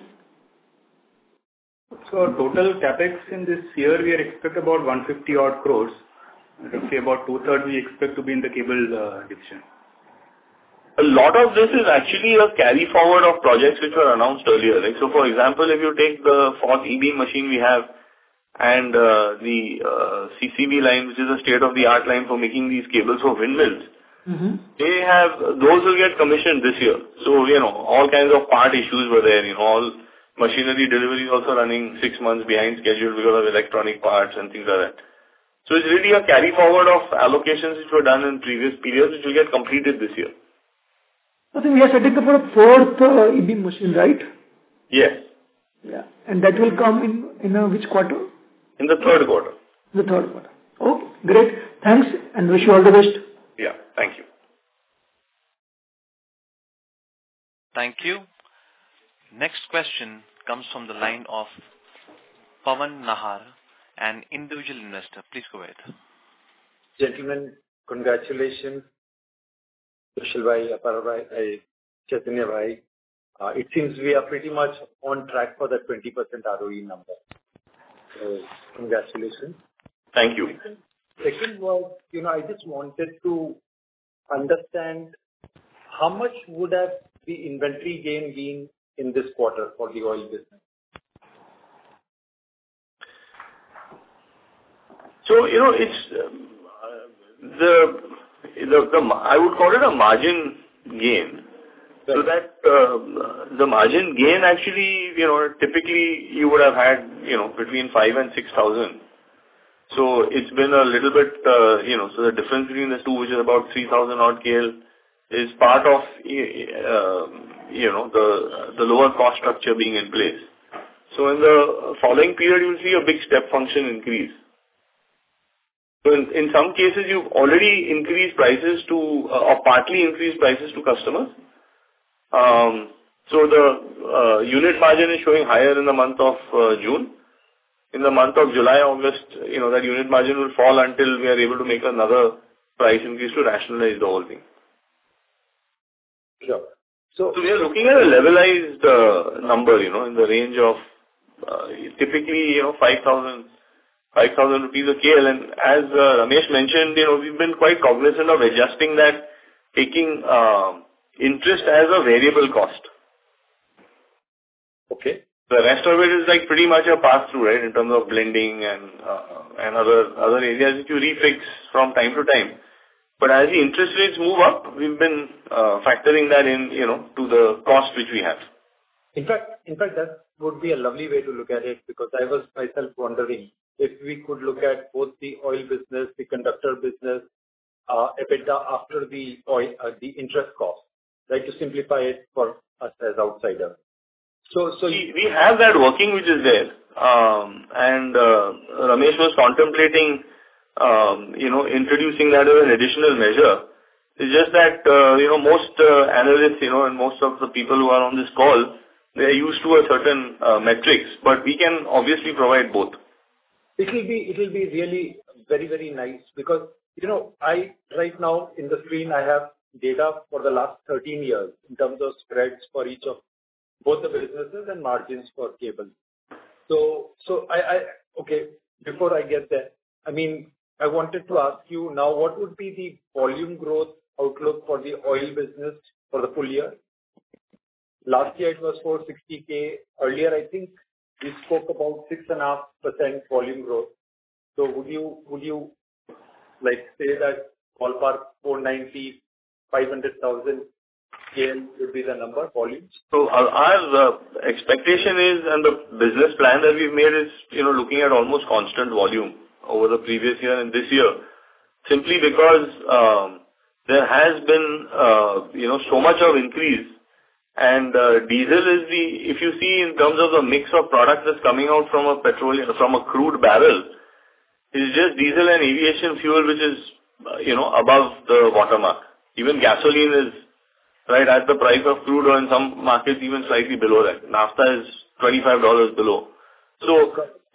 So total capex in this year, we expect about 150 odd crores. Roughly about 2/3 we expect to be in the cable division. A lot of this is actually a carry forward of projects which were announced earlier. Like, so for example, if you take the 4th E-beam machine we have, and the CCV line, which is a state-of-the-art line for making these cables for windmills, those will get commissioned this year. So, all kinds of part issues were there, all machinery delivery also running 6 months behind schedule because of electronic parts and things like that. So it's really a carry forward of allocations which were done in previous periods, which will get completed this year. I think we are setting up for a 4th E-beam machine, right? Yes. Yeah. And that will come in which quarter? In the third quarter. The third quarter. Okay, great. Thanks, and wish you all the best. Yeah. Thank you. Thank you. Next question comes from the line of Pawan Nahar, an individual investor. Please go ahead. Gentlemen, congratulations. Kushal bhai, Apar bhai, Chaitanya bhai. It seems we are pretty much on track for the 20% ROE number. So, congratulations. Thank you. Second was, I just wanted to understand how much would have the inventory gain been in this quarter for the oil business? So, it's I would call it a margin gain. So that the margin gain actually, typically you would have had, between 5,000 and 6,000. So it's been a little bit, so the difference between the two, which is about 3,000 odd KL, is part of, the lower cost structure being in place. So in the following period, you'll see a big step function increase. So in some cases, you've already increased prices to, or partly increased prices to customers. So the unit margin is showing higher in the month of June. In the month of July, August, that unit margin will fall until we are able to make another price increase to rationalize the whole thing. Sure. So we are looking at a levelized number, in the range of typically, 5,000 rupees a KL. And as Ramesh mentioned, we've been quite cognizant of adjusting that, taking interest as a variable cost. Okay. The rest of it is like pretty much a pass-through, right, in terms of blending and other areas that you refix from time to time. But as the interest rates move up, we've been factoring that in, to the cost which we have. In fact, that would be a lovely way to look at it, because I was myself wondering if we could look at both the oil business, the conductor business, EBITDA after the oil, the interest cost, right, to simplify it for us as outsiders. So we have that working, which is there. And Ramesh was contemplating, introducing that as an additional measure. It's just that, most analysts, and most of the people who are on this call, they are used to a certain metrics, but we can obviously provide both. It will be really very, very nice, because, I right now in the screen, I have data for the last 13 years in terms of spreads for each of both the businesses and margins for cable. So okay, before I get there, I wanted to ask you now, what would be the volume growth outlook for the oil business for the full year? Last year it was 460K. Earlier, I think we spoke about 6.5% volume growth. So would you like say that ballpark 490, 500,000 KL would be the number, volumes? So our expectation is, and the business plan that we've made is, looking at almost constant volume over the previous year and this year, simply because there has been, so much of increase. And diesel is if you see in terms of the mix of products that's coming out from a crude barrel, it's just diesel and aviation fuel, which is, above the watermark. Even gasoline is right at the price of crude, or in some markets even slightly below that. Naphtha is $25 below. So,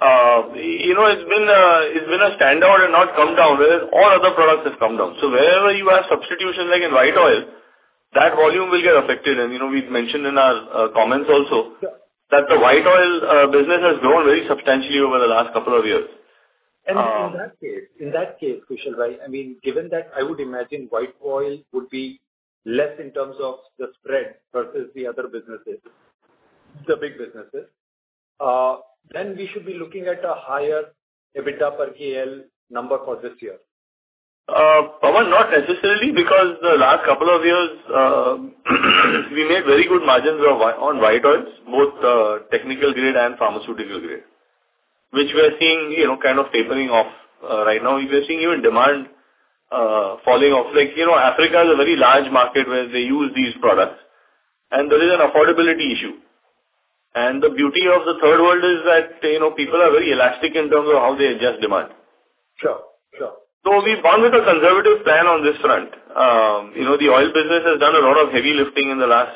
it's been a standout and not come down, whereas all other products have come down. So wherever you have substitution, like in white oil, that volume will get affected. And, we mentioned in our comments also that the white oil business has grown very substantially over the last couple of years. And in that case, Kushal bhai, given that I would imagine white oil would be less in terms of the spread versus the other businesses, the big businesses, then we should be looking at a higher EBITDA per KL number for this year. Pawan, not necessarily, because the last couple of years, we made very good margins on white oils, both technical grade and pharmaceutical grade, which we are seeing, kind of tapering off. Right now, we are seeing even demand falling off. Like, Africa is a very large market where they use these products, and there is an affordability issue. And the beauty of the third world is that, people are very elastic in terms of how they adjust demand. Sure. So we've gone with a conservative plan on this front. The oil business has done a lot of heavy lifting in the last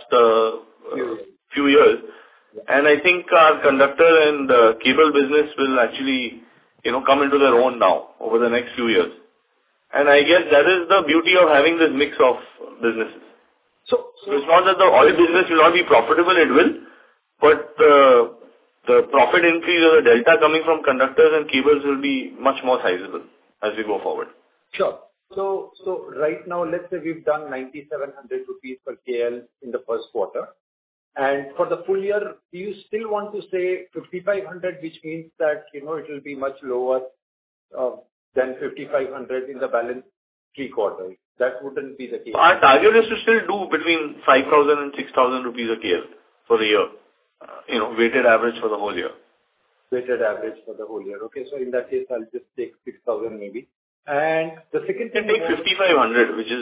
few years. And I think our conductor and cable business will actually, come into their own now over the next few years. And I guess that is the beauty of having this mix of businesses. So it's not that the oil business will not be profitable, it will, but the profit increase or the delta coming from conductors and cables will be much more sizable as we go forward. Sure. So right now, let's say we've done 9,700 rupees per KL in the first quarter. And for the full year, do you still want to say 5,500, which means that, it will be much lower than 5,500 in the balance 3 quarters? That wouldn't be the case. Our target is to still do between 5,000 and 6,000 rupees a KL for the year. Weighted average for the whole year. Weighted average for the whole year. Okay, so in that case, I'll just take 6,000 maybe. And the second thing... You can take 5,500, which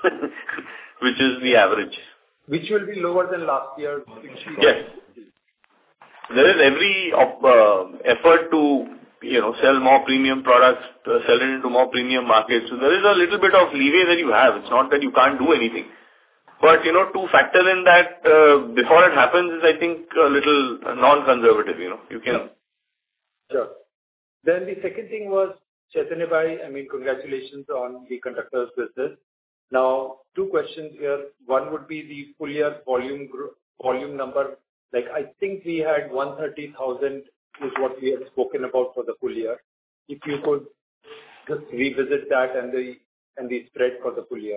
is the average. Which will be lower than last year. Yes. There is every effort to, sell more premium products, sell it into more premium markets. So there is a little bit of leeway that you have. It's not that you can't do anything. But, to factor in that before it happens is, I think, a little non-conservative, You can... Sure. Then the second thing was, Chaitanya Bhai, congratulations on the conductors business. Now, 2 questions here. One would be the full year volume number. Like, I think we had 130,000 is what we had spoken about for the full year. If you could just revisit that and the spread for the full year.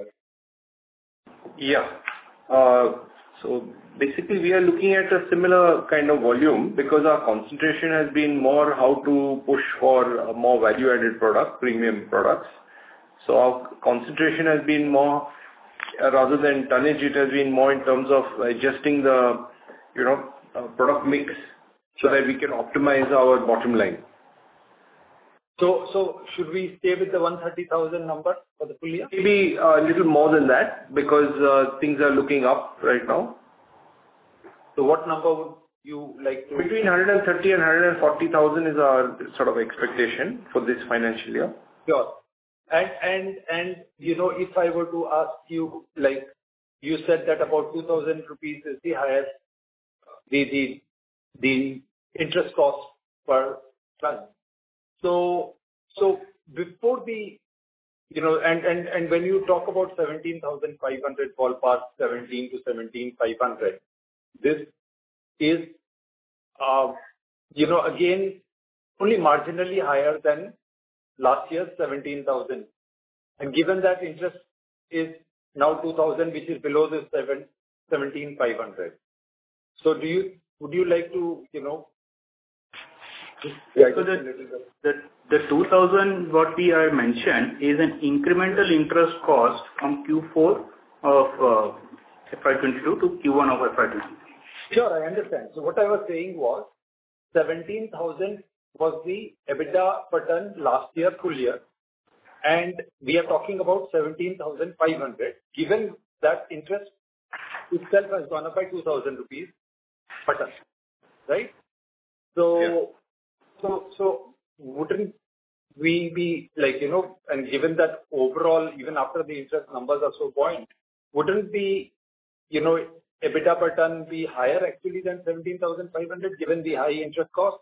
Yeah. So basically, we are looking at a similar kind of volume because our concentration has been more how to push for more value-added product, premium products. So our concentration has been more, rather than tonnage, it has been more in terms of adjusting the, product mix so that we can optimize our bottom line. So should we stay with the 130,000 number for the full year? Maybe a little more than that because things are looking up right now. So what number would you like to... Between 130 and 140,000 is our sort of expectation for this financial year. Sure. And if I were to ask you, like you said that about 2,000 rupees is the highest, the interest cost per ton. So before the, and when you talk about 17,500 ballpark, 17 to 17,500, this is, again, only marginally higher than last year's 17,000. And given that interest is now 2,000, which is below the 17,500. So would you like to, So the 2,000 what we have mentioned is an incremental interest cost from Q4 of FY22 to Q1 of FY23. Sure, I understand. So what I was saying was 17,000 was the EBITDA per ton last year, full year. And we are talking about 17,500, given that interest itself has gone up by 2,000 rupees per ton, right? So, yeah. So wouldn't we be like, and given that overall, even after the interest numbers are so buoyant, wouldn't the, EBITDA per ton be higher actually than 17,500 given the high interest cost?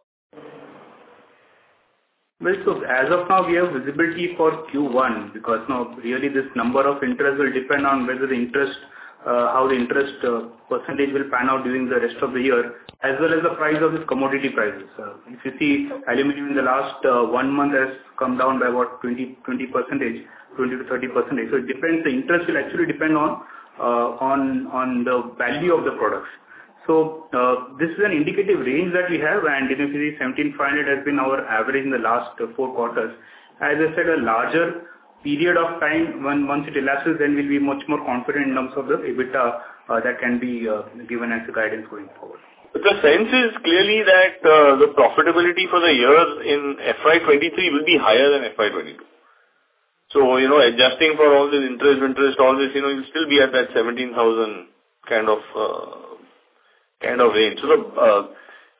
Well, so as of now, we have visibility for Q1 because now really this number of interest will depend on whether the interest, how the interest percentage will pan out during the rest of the year, as well as the price of these commodity prices. If you see, aluminum in the last 1 month has come down by about 20%, 20 to 30%. So it depends. The interest will actually depend on the value of the products. So this is an indicative range that we have, and if you see 17,500 has been our average in the last 4 quarters. As I said, a larger period of time, once it elapses, then we'll be much more confident in terms of the EBITDA that can be given as a guidance going forward. But the sense is clearly that the profitability for the year in FY23 will be higher than FY22. So, adjusting for all this interest, all this, you'll still be at that 17,000 kind of range. So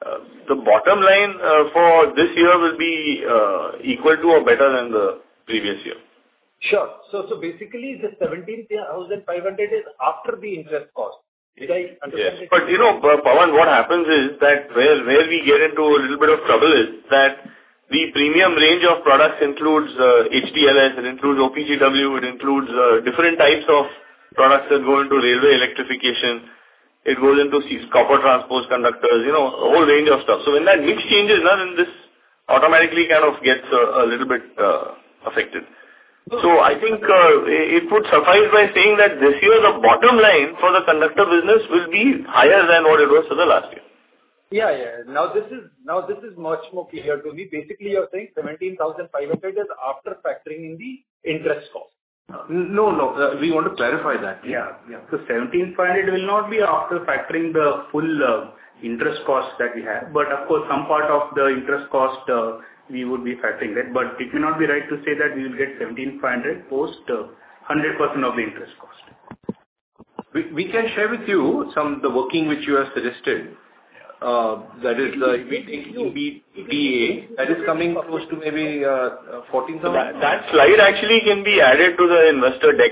the bottom line for this year will be equal to or better than the previous year. Sure. So basically, the 17,500 is after the interest cost. Did I understand it? Yes. But, Pawan, what happens is that where we get into a little bit of trouble is that the premium range of products includes HTLS, it includes OPGW, it includes different types of products that go into railway electrification. It goes into copper transpose conductors, a whole range of stuff. So when that mix changes, then this automatically kind of gets a little bit affected. So I think it would suffice by saying that this year the bottom line for the conductor business will be higher than what it was for the last year. Yeah. Now this is much more clear to me. Basically, you're saying 17,500 is after factoring in the interest cost. No. We want to clarify that. Yeah. So 17,500 will not be after factoring the full interest cost that we have. But of course, some part of the interest cost we would be factoring that. But it may not be right to say that we will get 17,500 post 100% of the interest cost. We can share with you the working which you have suggested. That is the EBITDA that is coming close to maybe 14,000. That slide actually can be added to the investor deck,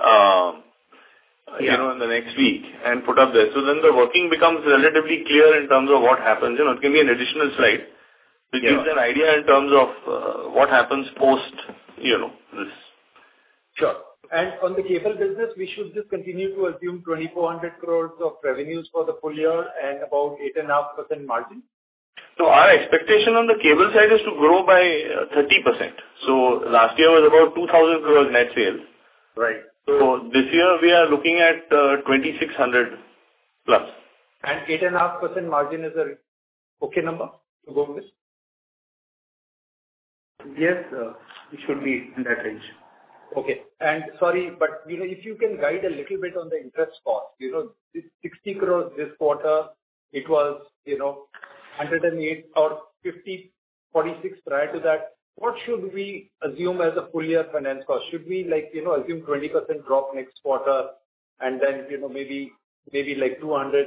in the next week and put up there. So then the working becomes relatively clear in terms of what happens. It can be an additional slide which gives an idea in terms of what happens post, this. Sure. And on the cable business, we should just continue to assume 2,400 crores of revenues for the full year and about 8.5% margin? So our expectation on the cable side is to grow by 30%. So last year was about 2,000 crores net sales. Right. So this year we are looking at 2,600 plus. And 8.5% margin is a okay number to go with? Yes, it should be in that range. Okay. And sorry, but if you can guide a little bit on the interest cost, this 60 crores this quarter, it was, 108 or 50, 46 prior to that. What should we assume as a full year finance cost? Should we assume 20% drop next quarter and then, maybe like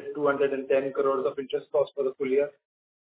210 crores of interest cost for the full year?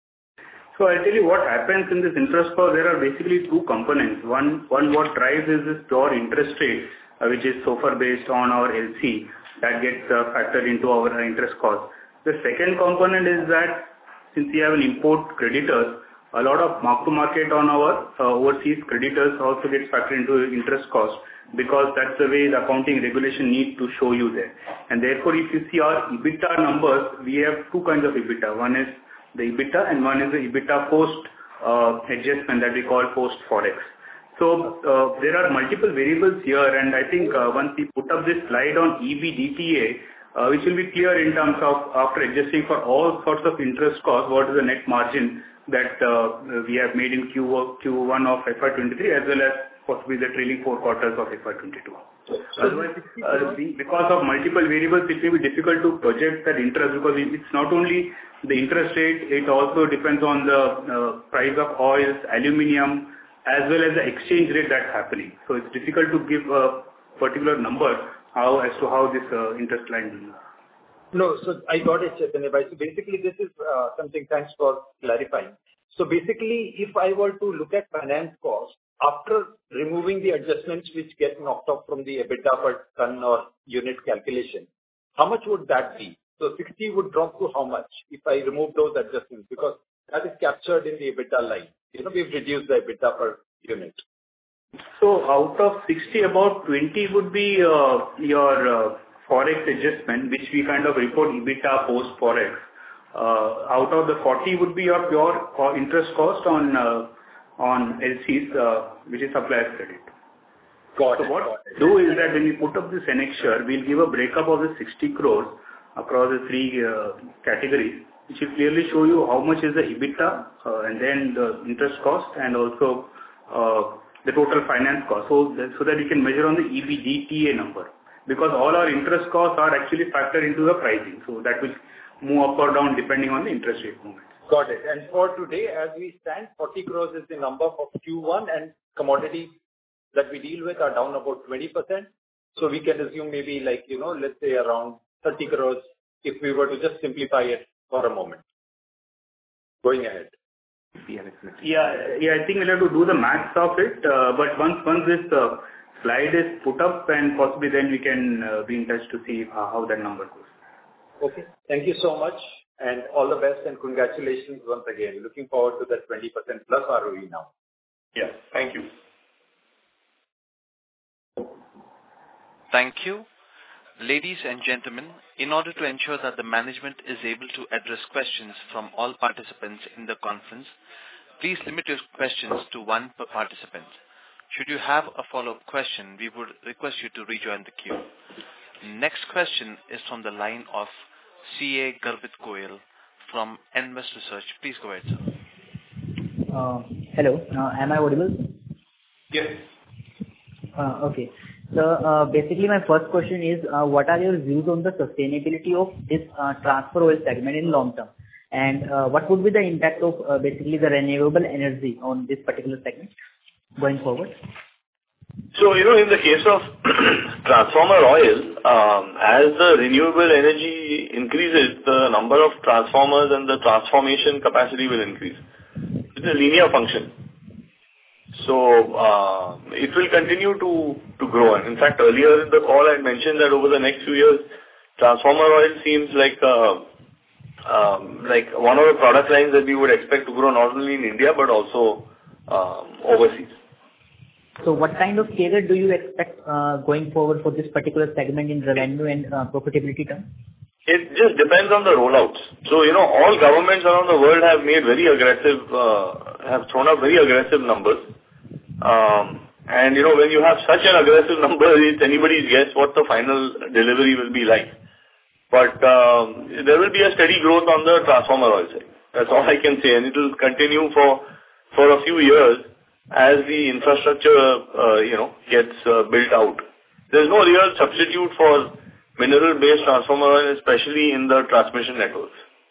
So I'll tell you what happens in this interest cost. There are basically two components. One what drives is this pure interest rate, which is SOFR based on our LC that gets factored into our interest cost. The second component is that since we have an import creditors, a lot of mark to market on our overseas creditors also gets factored into interest cost because that's the way the accounting regulation need to show you there. And therefore, if you see our EBITDA numbers, we have two kinds of EBITDA. One is the EBITDA and one is the EBITDA post adjustment that we call post forex. So there are multiple variables here, and I think once we put up this slide on EBITDA, which will be clear in terms of after adjusting for all sorts of interest costs, what is the net margin that we have made in Q1 of FY23 as well as possibly the trailing 4 quarters of FY22. Otherwise, because of multiple variables, it may be difficult to project that interest because it's not only the interest rate, it also depends on the price of oils, aluminium, as well as the exchange rate that's happening. So it's difficult to give a particular number as to how this interest line will. No, so I got it, Chaitanya. So basically, this is something, thanks for clarifying. So basically, if I were to look at finance cost, after removing the adjustments which get knocked off from the EBITDA per ton or unit calculation, how much would that be? So 60 would drop to how much if I remove those adjustments? Because that is captured in the EBITDA line. We've reduced the EBITDA per unit. So out of 60, about 20 would be your forex adjustment, which we kind of report EBITDA post forex. Out of the 40 would be your pure interest cost on LCs, which is supplier credit. Got it. So what we do is that when we put up this annexure, we'll give a breakup of the 60 crores across the 3 categories, which will clearly show you how much is the EBITDA and then the interest cost and also the total finance cost. So that we can measure on the EBITDA number. Because all our interest costs are actually factored into the pricing. So that will move up or down depending on the interest rate movement. Got it. And for today, as we stand, 40 crores is the number for Q1 and commodities that we deal with are down about 20%. So we can assume maybe let's say around 30 crores if we were to just simplify it for a moment. going ahead. Yeah, I think we'll have to do the maths of it. But once this slide is put up, and possibly then we can be in touch to see how that number goes. Okay. Thank you so much, and all the best, and congratulations once again. Looking forward to that 20% plus ROE now. Yeah. Thank you. Thank you. Ladies and gentlemen, in order to ensure that the management is able to address questions from all participants in the conference, please limit your questions to one per participant. Should you have a follow-up question, we would request you to rejoin the queue. Next question is from the line of CA Garvit Goyal from Invest Research. Please go ahead, sir. Hello. Am I audible? Yes. Okay. So basically my first question is what are your views on the sustainability of this transfer oil segment in long term, and what would be the impact of basically the renewable energy on this particular segment going forward? So, in the case of transformer oil, as the renewable energy increases, the number of transformers and the transformation capacity will increase. It's a linear function. So, it will continue to grow. And in fact, earlier in the call, I mentioned that over the next few years, transformer oil seems like one of the product lines that we would expect to grow not only in India but also overseas. So what kind of CAGR do you expect going forward for this particular segment in revenue and profitability terms? It just depends on the rollouts. So, all governments around the world have made have thrown up very aggressive numbers. And, when you have such an aggressive number, it's anybody's guess what the final delivery will be like. But there will be a steady growth on the transformer oil side. That's all I can say. And it will continue for a few years as the infrastructure, gets built out. There's no real substitute for mineral-based transformer oil, especially in the transmission networks.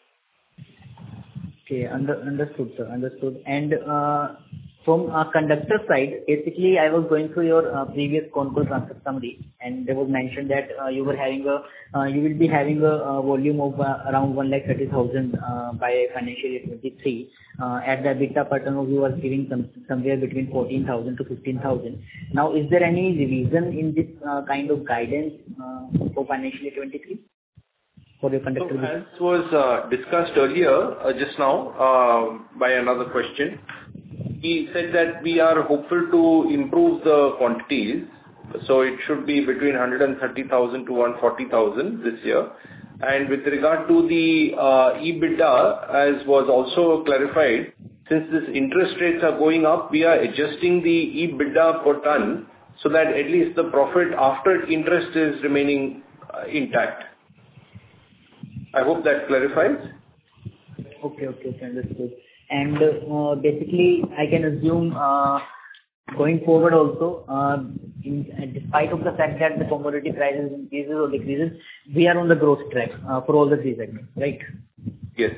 Okay, understood, sir. Understood. And from a conductor side, basically, I was going through your previous con call transcript summary, and there was mentioned that you will be having a volume of around 130,000 by financial year 23. At the EBITDA per ton, you are giving somewhere between 14,000 to 15,000. Now, is there any revision in this kind of guidance for financial year 23 for your conductor business? As was discussed earlier, just now, by another question, he said that we are hopeful to improve the quantities, so it should be between 130,000 to 140,000 this year. And with regard to the EBITDA, as was also clarified, since this interest rates are going up, we are adjusting the EBITDA per ton so that at least the profit after interest is remaining intact. I hope that clarifies. Okay, understood. And basically, I can assume going forward also, despite of the fact that the commodity prices increases or decreases, we are on the growth track for all the three segments, right? Yes.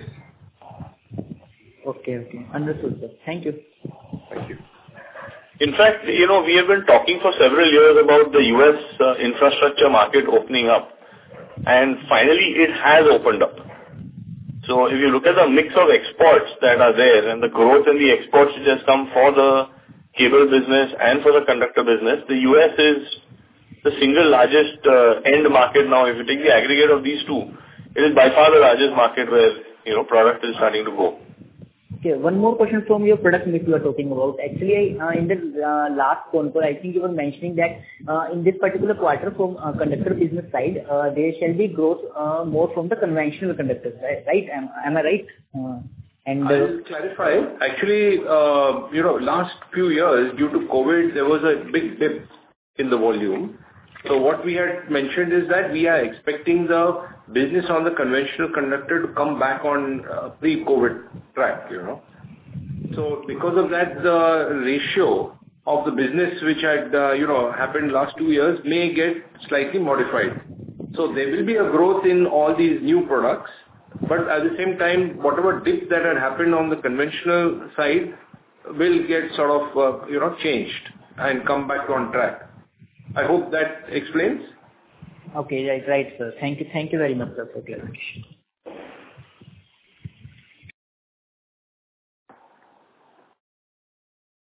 Okay. Understood, sir. Thank you. Thank you. In fact, we have been talking for several years about the US infrastructure market opening up, and finally it has opened up. So if you look at the mix of exports that are there and the growth in the exports which has come for the cable business and for the conductor business, the US is the single largest end market now. If you take the aggregate of these two, it is by far the largest market where, product is starting to go. Okay, one more question from your product mix you are talking about. Actually, in the last phone call, I think you were mentioning that in this particular quarter from conductor business side, there shall be growth more from the conventional conductors, right? Am I right? I'll clarify. Actually, last few years, due to COVID, there was a big dip in the volume. So what we had mentioned is that we are expecting the business on the conventional conductor to come back on pre-COVID track, So because of that, the ratio of the business which had, happened last 2 years may get slightly modified. So there will be a growth in all these new products, but at the same time, whatever dip that had happened on the conventional side will get sort of, changed and come back on track. I hope that explains. Okay, right, sir. Thank you very much, sir, for clarification.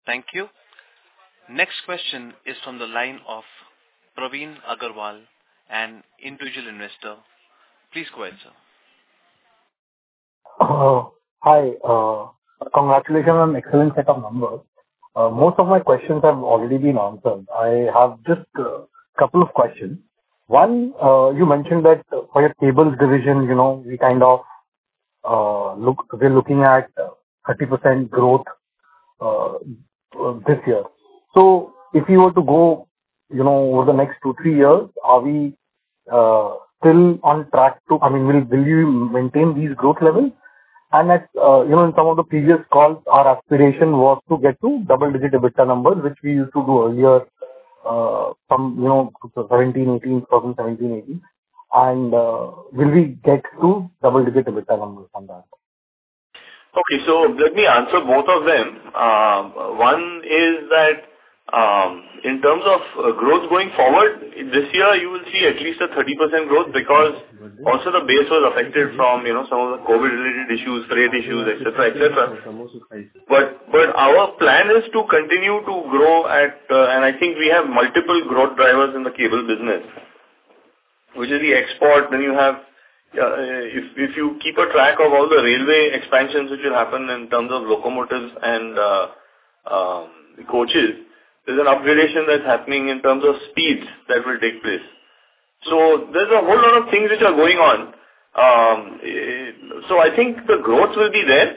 Thank you. Next question is from the line of Praveen Agarwal, an individual investor. Please go ahead, sir. Hi. Congratulations on excellent set of numbers. Most of my questions have already been answered. I have just a couple of questions. One, you mentioned that for your cables division, we kind of we're looking at 30% growth this year. So if you were to go, over the next 2-3 years, are we still on track to, will you maintain these growth levels? And in some of the previous calls, our aspiration was to get to double-digit EBITDA numbers, which we used to do earlier, from 2017, 18. And will we get to double-digit EBITDA numbers on that? Okay, so let me answer both of them. One is that in terms of growth going forward, this year you will see at least a 30% growth because also the base was affected from some of the COVID-related issues, freight issues, etc. But our plan is to continue to grow at, and I think we have multiple growth drivers in the cable business, which is the export. Then you have, if you keep a track of all the railway expansions which will happen in terms of locomotives and coaches, there's an upgradation that's happening in terms of speeds that will take place. So there's a whole lot of things which are going on. So I think the growth will be there.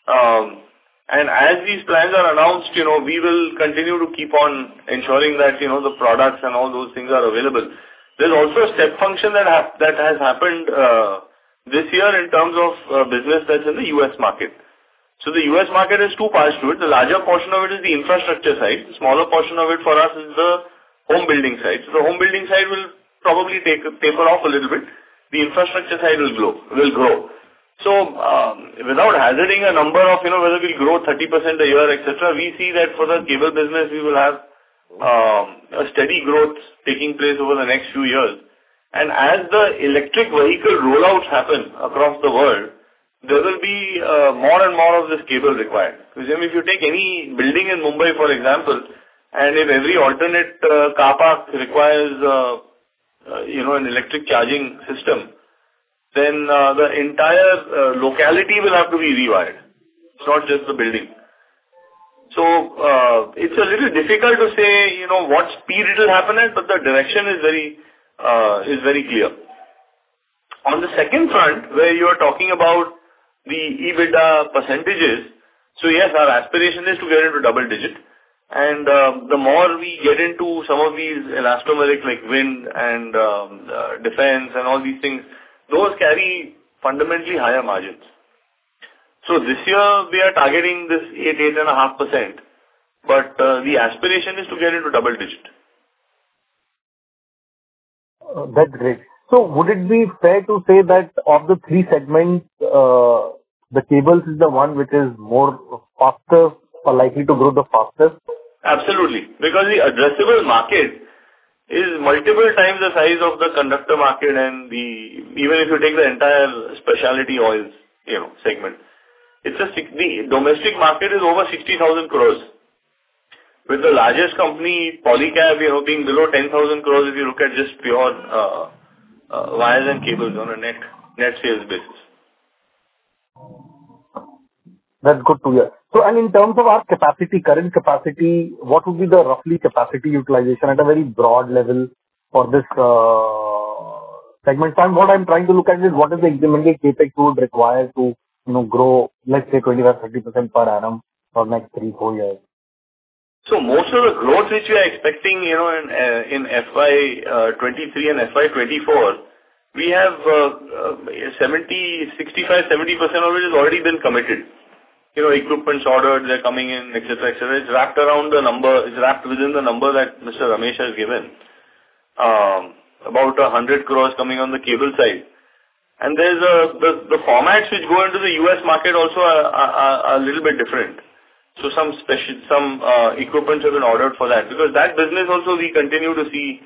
And as these plans are announced, we will continue to keep on ensuring that, the products and all those things are available. There's also a step function that has happened this year in terms of business that's in the US market. So the US market has two parts to it. The larger portion of it is the infrastructure side. The smaller portion of it for us is the home building side. So the home building side will probably taper off a little bit. The infrastructure side will grow. So without hazarding a number of, whether we'll grow 30% a year, etc., we see that for the cable business, we will have a steady growth taking place over the next few years. And as the electric vehicle rollouts happen across the world, there will be more and more of this cable required. Because if you take any building in Mumbai, for example, and if every alternate car park requires, an electric charging system, then the entire locality will have to be rewired. It's not just the building. So it's a little difficult to say, what speed it will happen at, but the direction is very clear. On the second front, where you are talking about the EBITDA percentages, so yes, our aspiration is to get into double digit. And the more we get into some of these elastomeric like wind and defense and all these things, those carry fundamentally higher margins. So this year we are targeting this 8.5%, but the aspiration is to get into double digit. That's great. So would it be fair to say that of the three segments, the cables is the one which is more faster or likely to grow the fastest? Absolutely. Because the addressable market is multiple times the size of the conductor market and even if you take the entire specialty oils, segment. The domestic market is over 60,000 crores. With the largest company, Polycab, being below 10,000 crores if you look at just pure wires and cables on a net sales basis. That's good to hear. So, and in terms of our current capacity, what would be the roughly capacity utilization at a very broad level for this segment? And what I'm trying to look at is what is the incremental capex would require to, grow, let's say 25-30% per annum for next 3-4 years. So most of the growth which we are expecting, in FY 23 and FY 24, we have 65-70% of it has already been committed. Equipment's ordered, they're coming in, etc., etc. It's wrapped within the number that Mr. Ramesh has given. About 100 crores coming on the cable side. And there's the formats which go into the US market also are a little bit different. So some equipment have been ordered for that because that business also we continue to see,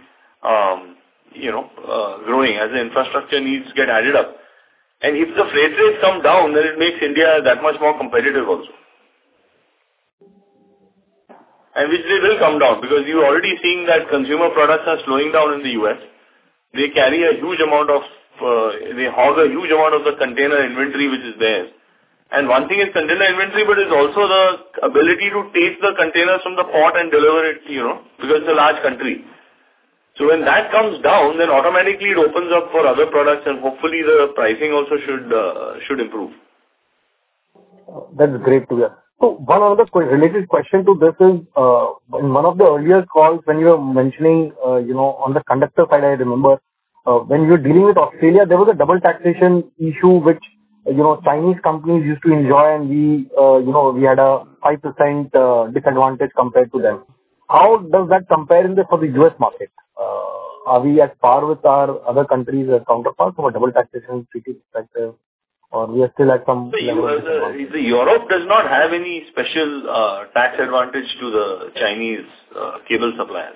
growing as the infrastructure needs get added up. And if the freight rates come down, then it makes India that much more competitive also. and which they will come down, because you're already seeing that consumer products are slowing down in the U.S. They carry a huge amount of, they hog a huge amount of the container inventory which is there. And one thing is container inventory, but it's also the ability to take the containers from the port and deliver it, because it's a large country. So when that comes down, then automatically it opens up for other products, and hopefully the pricing also should improve. That's great to hear. So one other related question to this is, in one of the earlier calls when you were mentioning, on the conductor side, I remember, when you were dealing with Australia, there was a double taxation issue which, Chinese companies used to enjoy, and we had a 5% disadvantage compared to them. How does that compare for the US market? Are we at par with our other countries as counterparts from a double taxation treaty perspective? Or we are still at some level of disadvantage? Europe does not have any special tax advantage to the Chinese cable suppliers.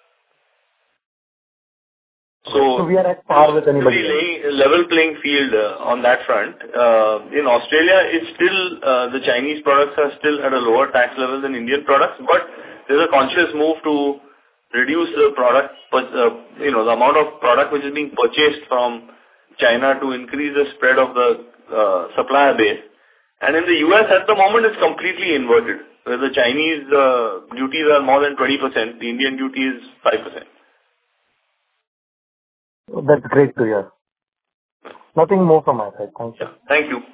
So we are at par with anybody else. Level playing field on that front. In Australia, it's still the Chinese products are still at a lower tax level than Indian products, but there's a conscious move to reduce the product, the amount of product which is being purchased from China to increase the spread of the supplier base. And in the US at the moment it's completely inverted, where the Chinese duties are more than 20%, the Indian duty is 5%. That's great to hear. Nothing more from my side. Thank you. Thank you.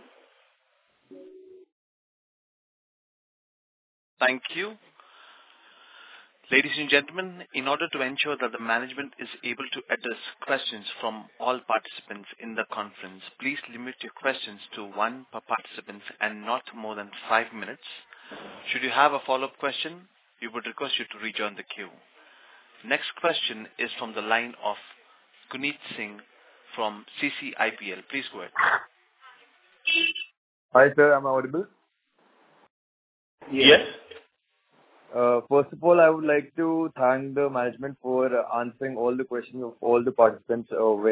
Thank you. Ladies and gentlemen, in order to ensure that the management is able to address questions from all participants in the conference, please limit your questions to one per participant and not more than 5 minutes. Should you have a follow-up question, we would request you to rejoin the queue. Next question is from the line of Guneet Singh from CCIPL. Please go ahead. Hi sir, am I audible? Yes. First of all, I would like to thank the management for answering all the questions of all the participants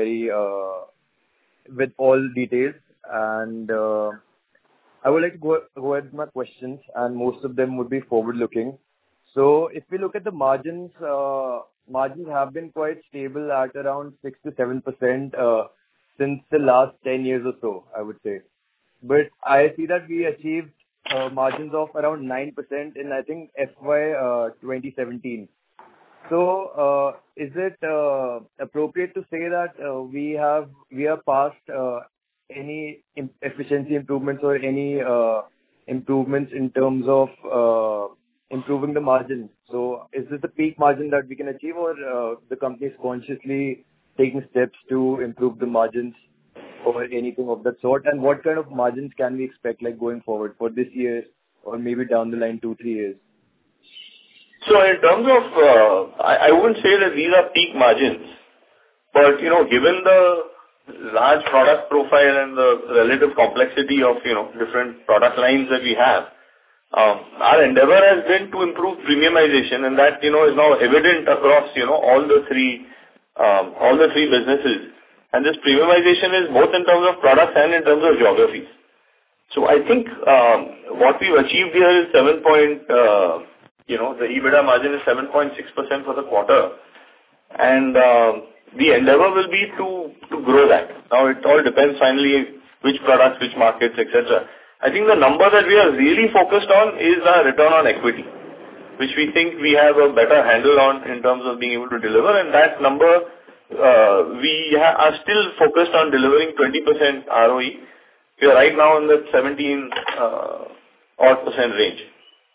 with all details. And I would like to go ahead with my questions, and most of them would be forward-looking. So if we look at the margins, margins have been quite stable at around 6 to 7% since the last 10 years or so, I would say. But I see that we achieved margins of around 9% in, I think, FY 2017. So, is it appropriate to say that we are past any efficiency improvements or any improvements in terms of improving the margins? So, is this the peak margin that we can achieve, or the company is consciously taking steps to improve the margins or anything of that sort? And what kind of margins can we expect, like, going forward for this year or maybe down the line 2-3 years? So in terms of, I wouldn't say that these are peak margins, but, given the large product profile and the relative complexity of, different product lines that we have, our endeavor has been to improve premiumization, and that, is now evident across, all the three businesses. And this premiumization is both in terms of products and in terms of geographies. So I think what we've achieved here is the EBITDA margin is 7.6% for the quarter, and the endeavor will be to grow that. Now it all depends finally which products, which markets, etc. I think the number that we are really focused on is our return on equity, which we think we have a better handle on in terms of being able to deliver, and that number we are still focused on delivering 20% ROE. We are right now in the 17% range.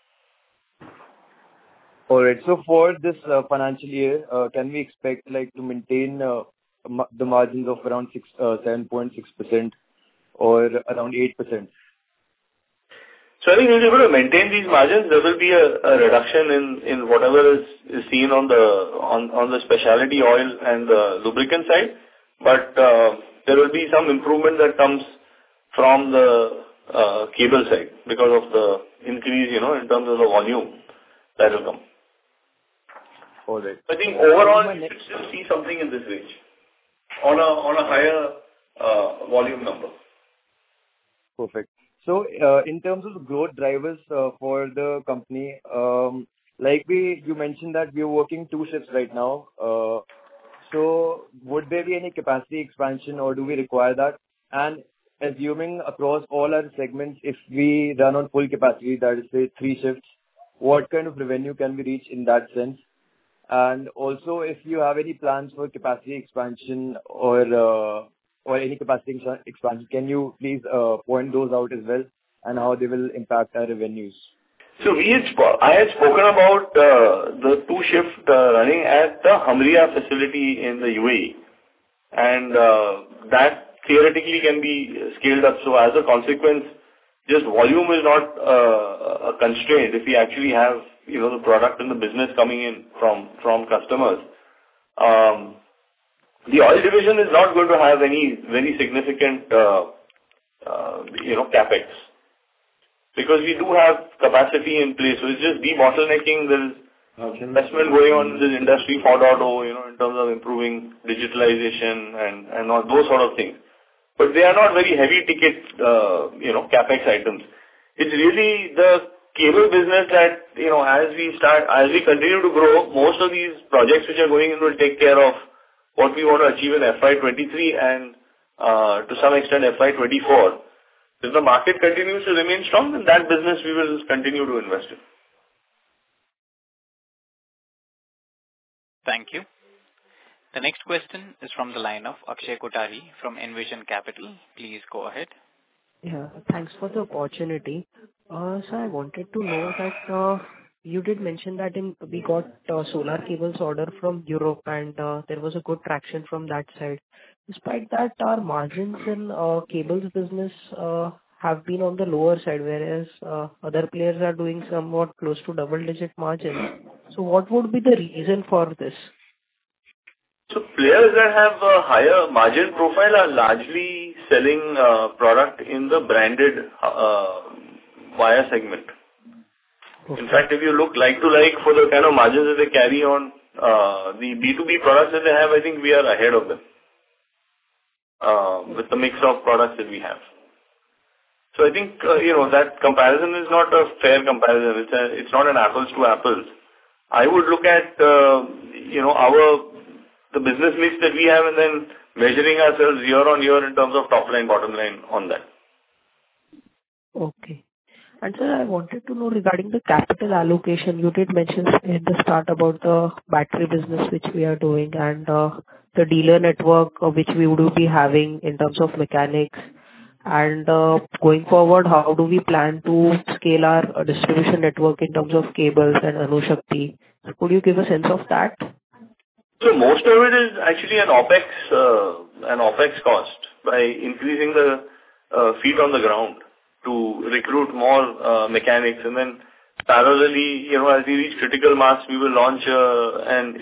All right. So for this financial year, can we expect to maintain the margins of around 7.6% or around 8%? So I think we'll be able to maintain these margins. There will be a reduction in whatever is seen on the specialty oil and the lubricant side, but there will be some improvement that comes from the cable side because of the increase, in terms of the volume that will come. All right. I think overall you should still see something in this range on a higher volume number. Perfect. So, in terms of the growth drivers for the company, like you mentioned that we are working 2 shifts right now. So would there be any capacity expansion or do we require that? And assuming across all our segments, if we run on full capacity, that is say 3 shifts, what kind of revenue can we reach in that sense? And also, if you have any plans for capacity expansion or any capacity expansion, can you please point those out as well and how they will impact our revenues? So I had spoken about the 2 shift running at the Hamriyah facility in the UAE, and that theoretically can be scaled up. So as a consequence, just volume is not a constraint if we actually have the product and the business coming in from customers. The oil division is not going to have any very significant capex, because we do have capacity in place. So it's just debottlenecking. There's investment going on in this industry 4.0, in terms of improving digitalization and all those sort of things. But they are not very heavy ticket, capex items. It's really the cable business that, as we continue to grow, most of these projects which are going in will take care of what we want to achieve in FY23 and to some extent FY24. If the market continues to remain strong, then that business we will continue to invest in. Thank you. The next question is from the line of Akshay Kothari from Envision Capital. Please go ahead. Yeah, thanks for the opportunity. So I wanted to know that you did mention that we got solar cables order from Europe, and there was a good traction from that side. Despite that, our margins in cables business have been on the lower side, whereas other players are doing somewhat close to double-digit margins. So what would be the reason for this? So players that have a higher margin profile are largely selling product in the branded wire segment. Okay. In fact, if you look like to like for the kind of margins that they carry on the B2B products that they have, I think we are ahead of them with the mix of products that we have. So I think that comparison is not a fair comparison. It's not an apples to apples. I would look at the business mix that we have and then measuring ourselves year on year in terms of top line, bottom line on that. Okay. And sir, I wanted to know regarding the capital allocation. You did mention in the start about the battery business which we are doing and the dealer network which we would be having in terms of mechanics. And going forward, how do we plan to scale our distribution network in terms of cables and Anushakti? So could you give a sense of that? So most of it is actually an OPEX cost by increasing the feet on the ground to recruit more mechanics, and then parallelly, as we reach critical mass, we will launch an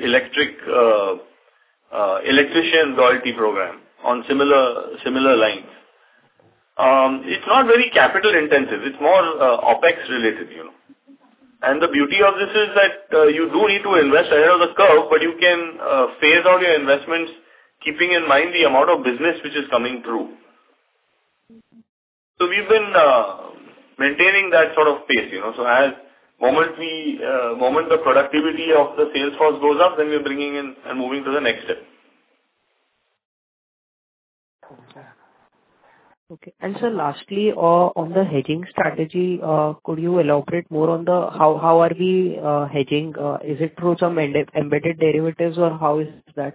electrician loyalty program on similar lines. It's not very capital intensive. It's more OPEX related, And the beauty of this is that you do need to invest ahead of the curve, but you can phase out your investments keeping in mind the amount of business which is coming through. So we've been maintaining that sort of pace, So as moment the productivity of the sales force goes up, then we're bringing in and moving to the next step. Okay. And sir, lastly, on the hedging strategy, could you elaborate more on how are we hedging? Is it through some embedded derivatives or how is that?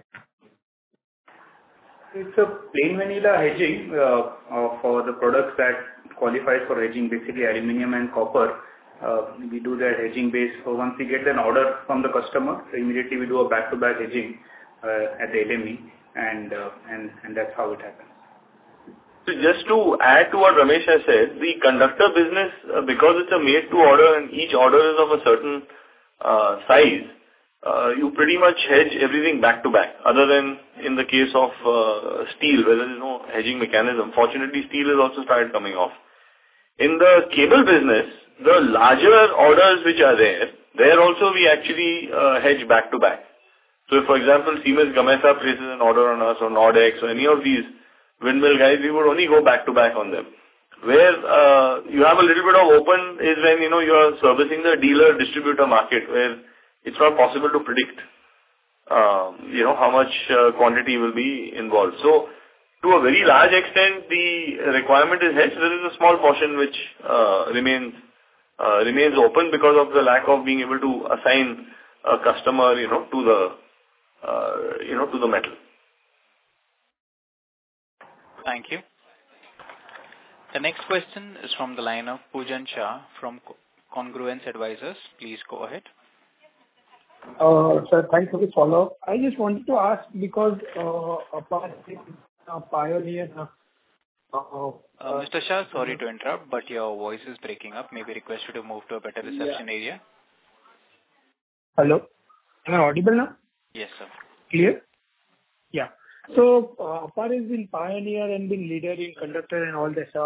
It's a plain vanilla hedging for the products that qualifies for hedging, basically aluminium and copper. We do that hedging base. So once we get an order from the customer, immediately we do a back-to-back hedging at the LME, and that's how it happens. So just to add to what Ramesh has said, the conductor business, because it's a made-to-order and each order is of a certain size, you pretty much hedge everything back-to-back, other than in the case of steel, where there is no hedging mechanism. Fortunately, steel has also started coming off. In the cable business, the larger orders which are there also we actually hedge back-to-back. So if, for example, Siemens Gamesa places an order on us or Nordex or any of these windmill guys, we would only go back-to-back on them. Where you have a little bit of open is when, you are servicing the dealer-distributor market, where it's not possible to predict, how much quantity will be involved. So, to a very large extent, the requirement is hedged. There is a small portion which remains open because of the lack of being able to assign a customer, to the metal. Thank you. The next question is from the line of Pujan Shah from Congruence Advisors. Please go ahead. Sir, thanks for the follow-up. I just wanted to ask because APAR is a pioneer. Mr. Shah, sorry to interrupt, but your voice is breaking up. Maybe request you to move to a better reception area. Hello. Am I audible now? Yes, sir. Clear? Yeah. So, APAR has been pioneer and been leader in conductor and all this,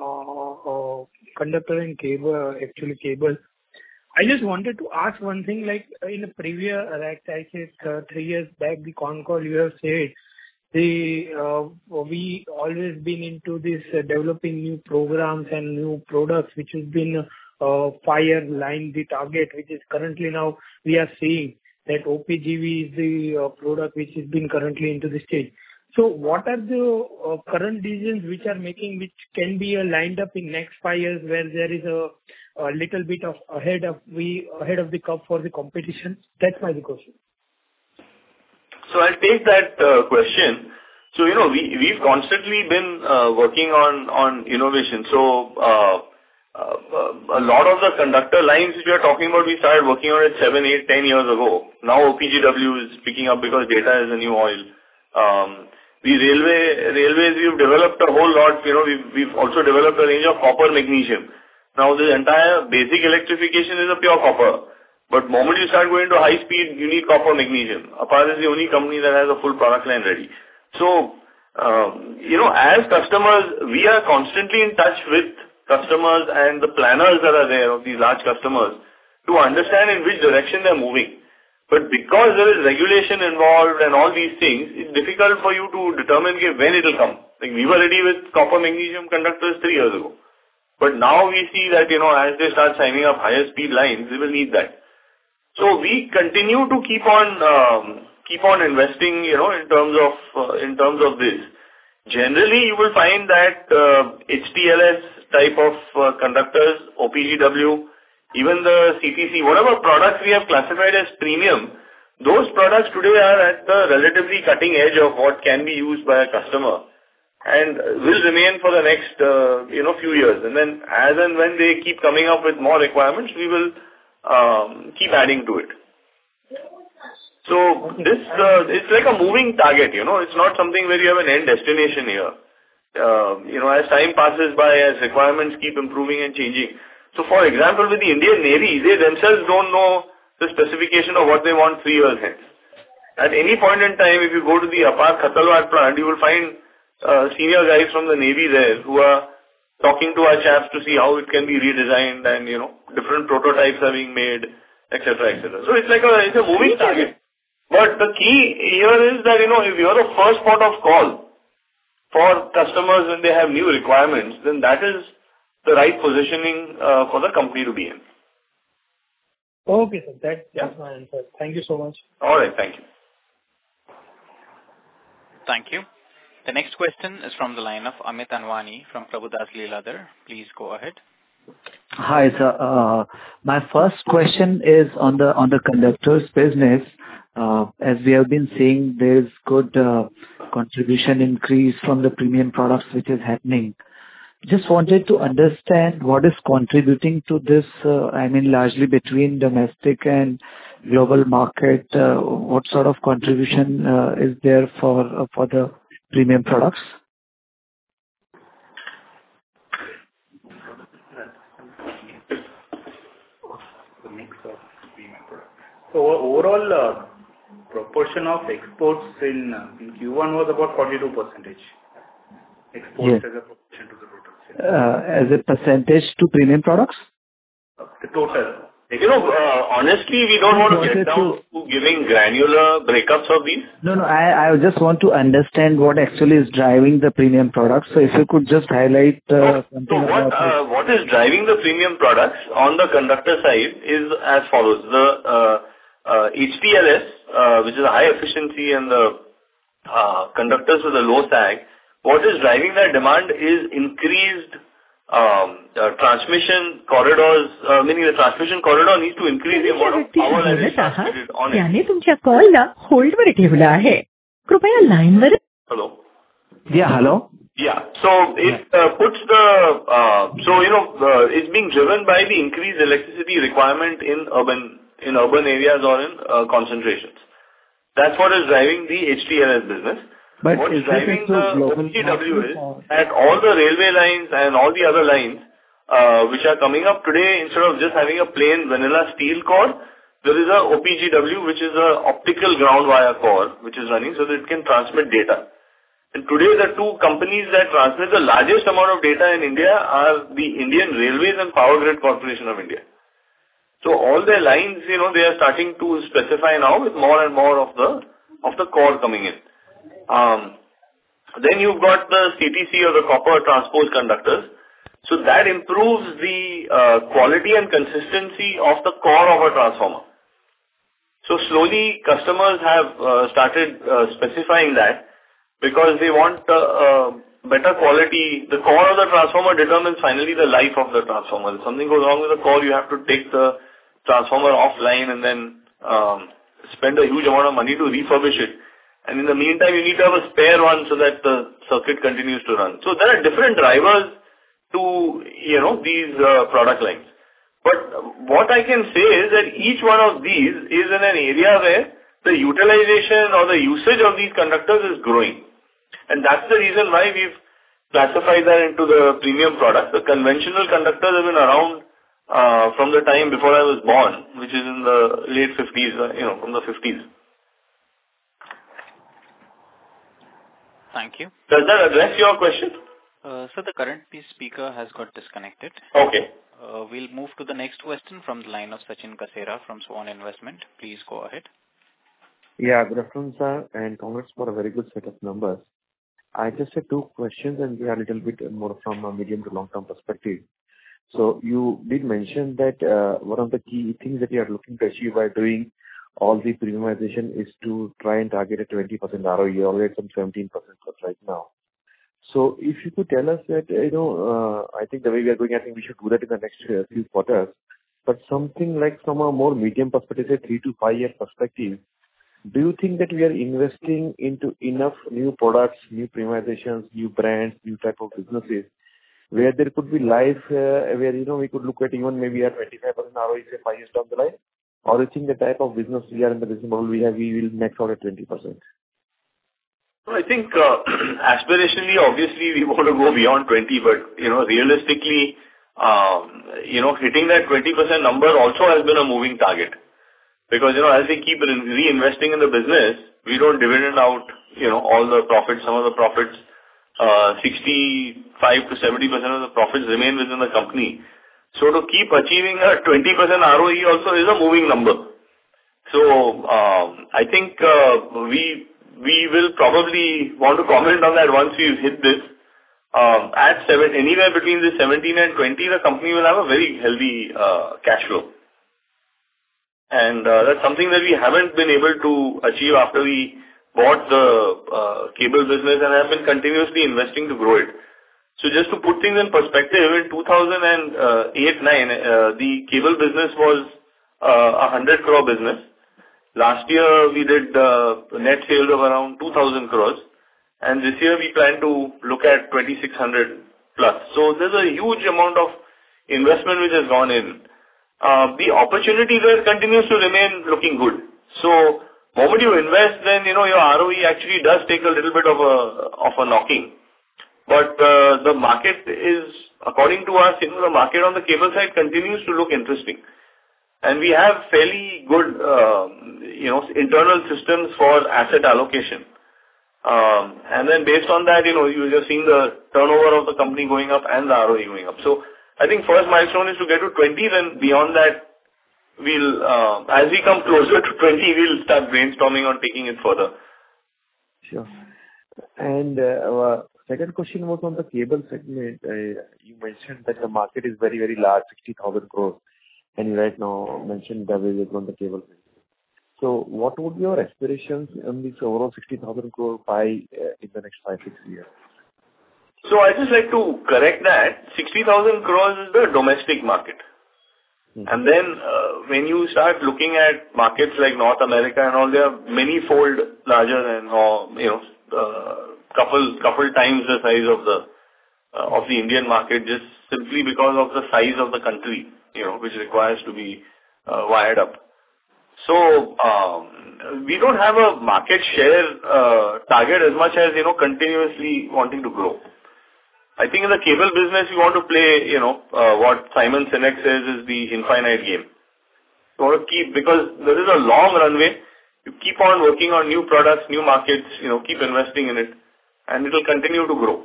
conductor and cable, actually cable. I just wanted to ask one thing, like in the previous, like I said, 3 years back, the con call you have said, we always been into this developing new programs and new products, which has been fire line the target, which is currently now we are seeing that OPGW is the product which has been currently into the stage. So what are the current decisions which are making, which can be lined up in next 5 years, where there is a little bit of ahead of the curve for the competition? That's my question. So I'll take that question. So, we've constantly been working on innovation. So, a lot of the conductor lines which we are talking about, we started working on it 7, 8, 10 years ago. Now OPGW is picking up because data is the new oil. The railways, we've developed a whole lot. We've also developed a range of copper magnesium. Now the entire basic electrification is a pure copper. But moment you start going to high speed, you need copper magnesium. APAR is the only company that has a full product line ready. So, as customers, we are constantly in touch with customers and the planners that are there of these large customers to understand in which direction they're moving. But because there is regulation involved and all these things, it's difficult for you to determine when it will come. Like we were ready with copper magnesium conductors 3 years ago. But now we see that, as they start signing up higher speed lines, they will need that. So we continue to keep on investing, in terms of this. Generally, you will find that HTLS type of conductors, OPGW, even the CTC, whatever products we have classified as premium, those products today are at the relatively cutting edge of what can be used by a customer and will remain for the next, few years. And then as and when they keep coming up with more requirements, we will keep adding to it. So this, it's like a moving target, it's not something where you have an end destination here. As time passes by, as requirements keep improving and changing. So for example, with the Indian Navy, they themselves don't know the specification of what they want 3 years hence. At any point in time, if you go to the APAR Khatalwad plant, you will find senior guys from the Navy there who are talking to our chaps to see how it can be redesigned and, different prototypes are being made, etc., etc. So it's like it's a moving target. But the key here is that, if you are the first port of call for customers when they have new requirements, then that is the right positioning for the company to be in. Okay, sir. That's my answer. Thank you so much. All right. Thank you. Thank you. The next question is from the line of Amit Anwani from Prabhudas Lilladher. Please go ahead. Hi, sir. My first question is on the conductors business. As we have been seeing, there's good contribution increase from the premium products which is happening. Just wanted to understand what is contributing to this, largely between domestic and global market. What sort of contribution is there for the premium products? The mix of premium products. So overall, proportion of exports in Q1 was about 42%. Exports as a proportion to the total sales. As a percentage to premium products? The total Honestly, we don't want to get down to giving granular breakups of these. No, I just want to understand what actually is driving the premium products. So if you could just highlight something about it. What is driving the premium products on the conductor side is as follows. The HTLS, which is a high efficiency, and the conductors with a low sag, what is driving that demand is increased transmission corridors, meaning the transmission corridor needs to increase the amount of power that is transmitted on it. त्याने तुमच्या कॉलला होल्डवर ठेवला आहे. कृपया लाईनवर. Hello. Yeah, hello. Yeah. So it puts the it's being driven by the increased electricity requirement in urban areas or in concentrations. That's what is driving the HTLS business. But what's driving the OPGW is that all the railway lines and all the other lines which are coming up today, instead of just having a plain vanilla steel core, there is a OPGW, which is a optical ground wire core, which is running so that it can transmit data. And today the two companies that transmit the largest amount of data in India are the Indian Railways and Power Grid Corporation of India. So all their lines, they are starting to specify now with more and more of the core coming in. Then you've got the CTC or the copper transposed conductors. So that improves the quality and consistency of the core of a transformer. So slowly customers have started specifying that because they want better quality. The core of the transformer determines finally the life of the transformer. If something goes wrong with the core, you have to take the transformer offline and then spend a huge amount of money to refurbish it. And in the meantime, you need to have a spare one so that the circuit continues to run. So there are different drivers to, these product lines. But what I can say is that each one of these is in an area where the utilization or the usage of these conductors is growing. And that's the reason why we've classified that into the premium products. The conventional conductors have been around from the time before I was born, which is in the late 50s, from the 50s. Thank you. Does that address your question? So the current speaker has got disconnected. Okay. We'll move to the next question from the line of Sachin Kasera from Swan Investment. Please go ahead. Yeah, good afternoon, sir, and congrats for a very good set of numbers. I just had two questions, and they are a little bit more from a medium to long-term perspective. So you did mention that one of the key things that you are looking to achieve by doing all the premiumization is to try and target a 20% ROE. You're already at some 17% right now. So if you could tell us that, I think the way we are going, I think we should do that in the next few quarters. But something like from a more medium perspective, say 3 to 5 year perspective, do you think that we are investing into enough new products, new premiumizations, new brands, new type of businesses, where there could be life where, we could look at even maybe at 25% ROE, say 5 years down the line? Or do you think the type of business we are in the business model we will max out at 20%? I think aspirationally, obviously, we want to go beyond 20, but, realistically, hitting that 20% number also has been a moving target. Because, as we keep reinvesting in the business, we don't dividend out, all the profits. Some of the profits, 65 to 70% of the profits remain within the company. So to keep achieving a 20% ROE also is a moving number. So I think we will probably want to comment on that once we've hit this. At anywhere between the 17 and 20, the company will have a very healthy cash flow. And that's something that we haven't been able to achieve after we bought the cable business and have been continuously investing to grow it. So just to put things in perspective, in 2008-9, the cable business was a 100 crore business. Last year, we did net sales of around 2,000 crores. And this year, we plan to look at 2,600 plus. So there's a huge amount of investment which has gone in. The opportunity there continues to remain looking good. So moment you invest, then, your ROE actually does take a little bit of a knocking. But the market is, according to us, the market on the cable side continues to look interesting. And we have fairly good, internal systems for asset allocation. And then based on that, you're just seeing the turnover of the company going up and the ROE going up. So I think first milestone is to get to 20, then beyond that, we'll, as we come closer to 20, we'll start brainstorming on taking it further. Sure. And our second question was on the cable segment. You mentioned that the market is very, very large, 60,000 crores, and you right now mentioned the available on the cable segment. So what would be your aspirations on this overall 60,000 crore pie in the next 5-6 years? So I just like to correct that. 60,000 crores is the domestic market. And then when you start looking at markets like North America and all, they are many-fold larger than, couple times the size of the Indian market, just simply because of the size of the country, which requires to be wired up. So we don't have a market share target as much as continuously wanting to grow. I think in the cable business, you want to play, what Simon Sinek says is the infinite game. You want to keep, because there is a long runway, you keep on working on new products, new markets, keep investing in it, and it will continue to grow.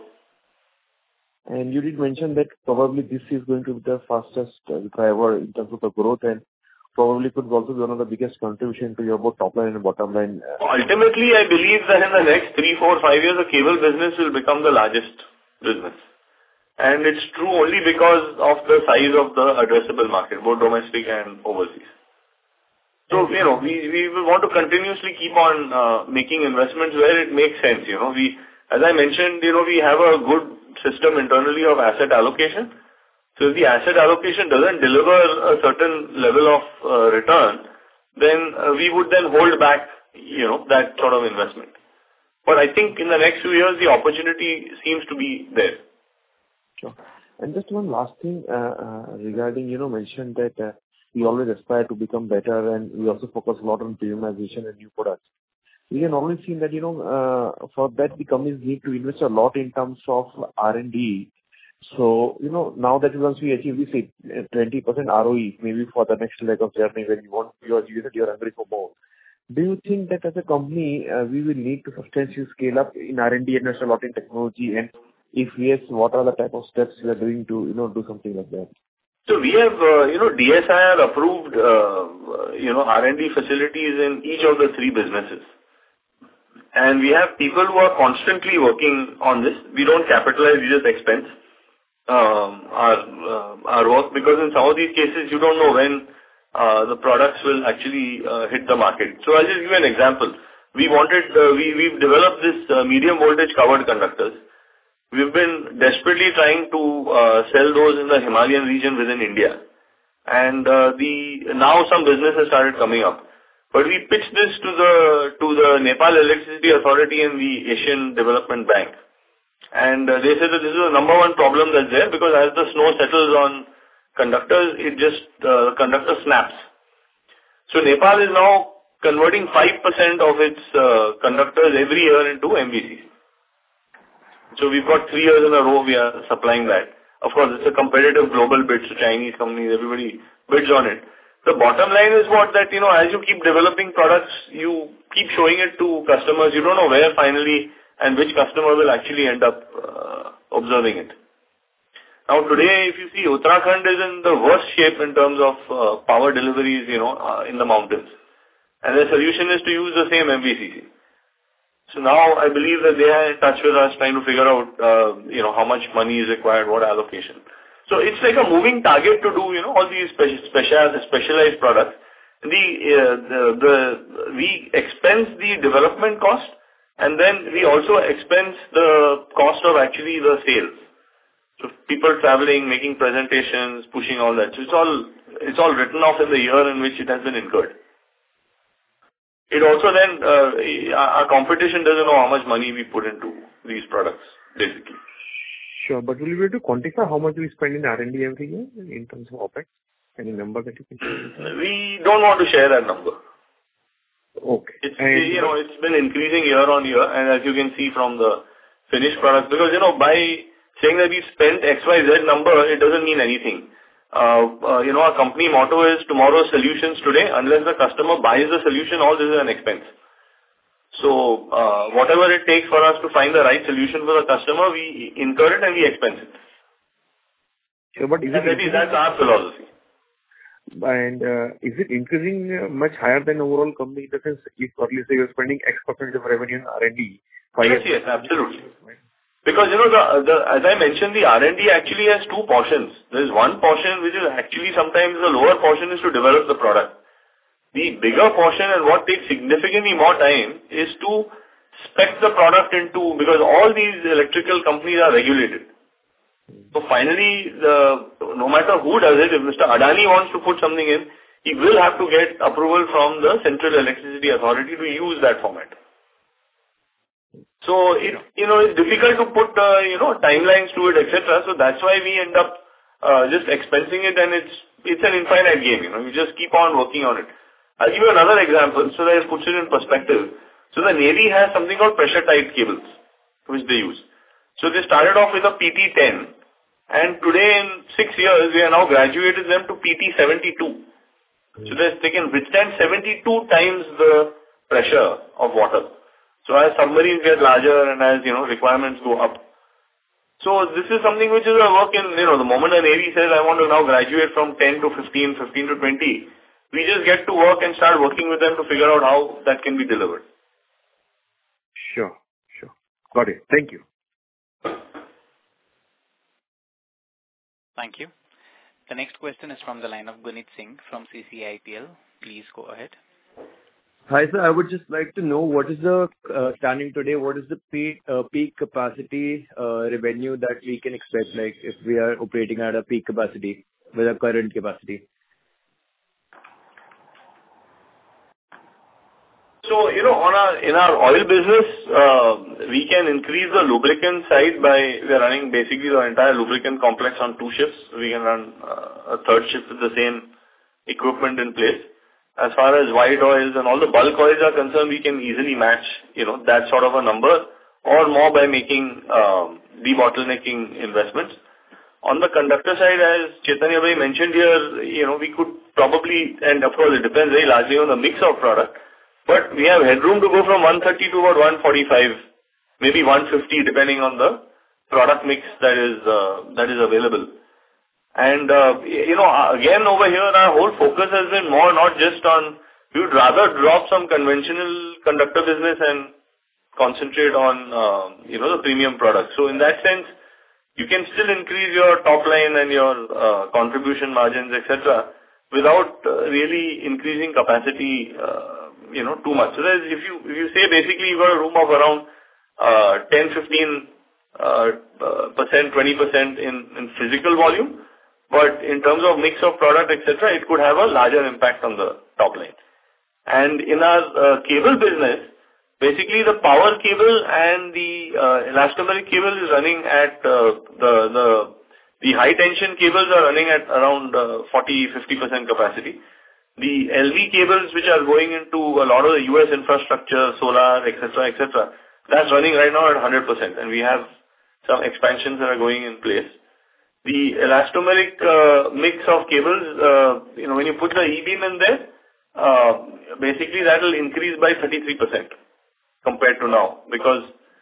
And you did mention that probably this is going to be the fastest driver in terms of the growth, and probably could also be one of the biggest contribution to your both top line and bottom line. Ultimately, I believe that in the next 3, 4, 5 years, the cable business will become the largest business. And it's true only because of the size of the addressable market, both domestic and overseas. So, we will want to continuously keep on making investments where it makes sense. As I mentioned, we have a good system internally of asset allocation. So if the asset allocation doesn't deliver a certain level of return, then we would then hold back, that sort of investment. But I think in the next few years, the opportunity seems to be there. Sure. And just one last thing regarding, mentioned that we always aspire to become better, and we also focus a lot on premiumization and new products. We can always see that, for that the companies need to invest a lot in terms of R&D. So, now that once we achieve this 20% ROE, maybe for the next leg of journey when you're hungry for more. Do you think that as a company, we will need to substantially scale up in R&D, invest a lot in technology, and if yes, what are the type of steps we are doing to, do something like that? So we have, DSIR approved, R&D facilities in each of the 3 businesses. And we have people who are constantly working on this. We don't capitalize, we just expense our work, because in some of these cases, you don't know when the products will actually hit the market. So I'll just give you an example. We've developed this medium voltage covered conductors. We've been desperately trying to sell those in the Himalayan region within India. And now some business has started coming up. But we pitched this to the Nepal Electricity Authority and the Asian Development Bank. And they said that this is the number one problem that's there, because as the snow settles on conductors, the conductor snaps. So Nepal is now converting 5% of its conductors every year into MVCs. So we've got 3 years in a row we are supplying that. Of course, it's a competitive global bid, so Chinese companies, everybody bids on it. The bottom line is that, as you keep developing products, you keep showing it to customers. You don't know where finally and which customer will actually end up observing it. Now today, if you see, Uttarakhand is in the worst shape in terms of power deliveries, in the mountains. And the solution is to use the same MVCC. So now I believe that they are in touch with us trying to figure out, how much money is required, what allocation. So it's like a moving target to do, all these specialized products. We expense the development cost, and then we also expense the cost of actually the sales. So people traveling, making presentations, pushing all that. So it's all written off in the year in which it has been incurred. It also then, our competition doesn't know how much money we put into these products, basically. Sure, but will you be able to quantify how much we spend in R&D every year in terms of OPEX? Any number that you can share? We don't want to share that number. Okay. It's been increasing year on year, and as you can see from the finished products, because, by saying that we spent XYZ number, it doesn't mean anything. Our company motto is tomorrow's solutions today. Unless the customer buys the solution, all this is an expense. So, whatever it takes for us to find the right solution for the customer, we incur it and we expense it. Sure, but that's our philosophy. And is it increasing much higher than overall company? In the sense, if earlier say you're spending X% of revenue in R&D. Yes, absolutely. Because, as I mentioned, the R&D actually has two portions. There is one portion which is actually sometimes the lower portion is to develop the product. The bigger portion and what takes significantly more time is to spec the product into, because all these electrical companies are regulated. So finally, no matter who does it, if Mr. Adani wants to put something in, he will have to get approval from the Central Electricity Authority to use that format. So it's difficult to put, timelines to it, etc. So that's why we end up just expensing it, and it's an infinite game, You just keep on working on it. I'll give you another example so that it puts it in perspective. So the Navy has something called pressure-tight cables, which they use. So they started off with a PT-10, and today in 6 years, we have now graduated them to PT-72. So they can withstand 72 times the pressure of water. So as submarines get larger and as, requirements go up. So this is something which is a work in, the moment the Navy says, I want to now graduate from 10 to 15, 15 to 20, we just get to work and start working with them to figure out how that can be delivered. Sure. Got it. Thank you. Thank you. The next question is from the line of Gunit Singh from CCIPL. Please go ahead. Hi, sir. I would just like to know what is the standing today, what is the peak capacity revenue that we can expect, like if we are operating at a peak capacity with our current capacity? So, in our oil business, we can increase the lubricant side we are running basically the entire lubricant complex on 2 shifts. We can run a third shift with the same equipment in place. As far as white oils and all the bulk oils are concerned, we can easily match, that sort of a number or more by making debottlenecking investments. On the conductor side, as Chaitanya Bhai mentioned here, we could probably, and of course it depends very largely on the mix of product, but we have headroom to go from 130 to about 145, maybe 150, depending on the product mix that is available. And, again, over here, our whole focus has been more not just on, we would rather drop some conventional conductor business and concentrate on, the premium products. So in that sense, you can still increase your top line and your contribution margins, etc., without really increasing capacity, too much. So if you say basically you've got a room of around 10, 15%, 20% in physical volume, but in terms of mix of product, etc., it could have a larger impact on the top line. And in our cable business, basically the power cable and the elastomeric cable is running at the high tension cables are running at around 40-50% capacity. The LV cables which are going into a lot of the US infrastructure, solar, etc., that's running right now at 100%, and we have some expansions that are going in place. The elastomeric mix of cables, when you put the E-beam in there, basically that will increase by 33% compared to now, because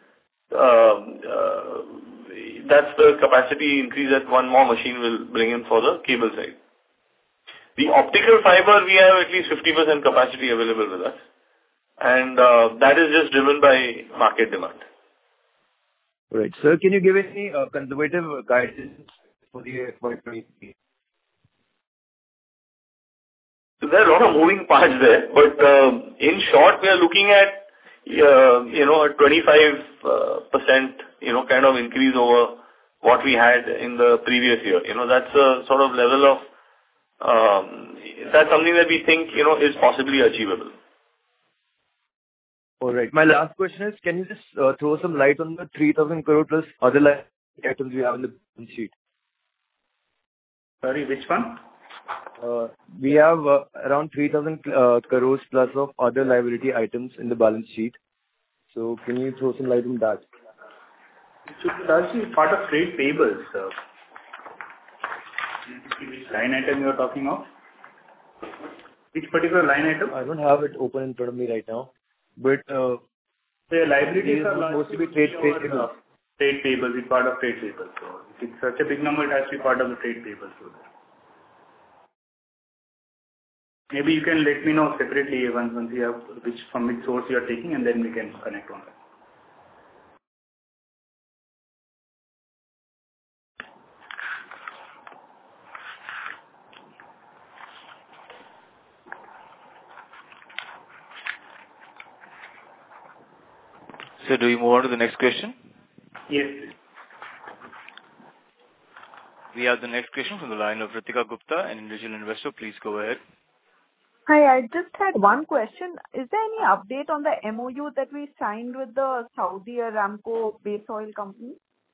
that's the capacity increase that one more machine will bring in for the cable side. The optical fiber, we have at least 50% capacity available with us, and that is just driven by market demand. Right. Sir, can you give any conservative guidance for the FY23? So there are a lot of moving parts there, but in short, we are looking at a 25% kind of increase over what we had in the previous year. That's a sort of level of that's something that we think is possibly achievable. All right. My last question is, can you just throw some light on the 3,000 crore plus other items we have in the balance sheet? Sorry, which one? We have around 3,000 crores plus of other liability items in the balance sheet. So can you throw some light on that? It should be largely part of trade payables, sir. Which line item you are talking of? Which particular line item? I don't have it open in front of me right now, but the liabilities are largely mostly trade payables. Trade payables is part of trade payables. So if it's such a big number, it has to be part of the trade payables. Maybe you can let me know separately once you have from which source you are taking, and then we can connect on that. So do we move on to the next question? Yes. We have the next question from the line of Ritika Gupta, an individual investor. Please go ahead. Hi, I just had one question. Is there any update on the MOU that we signed with the Saudi Aramco base oil company?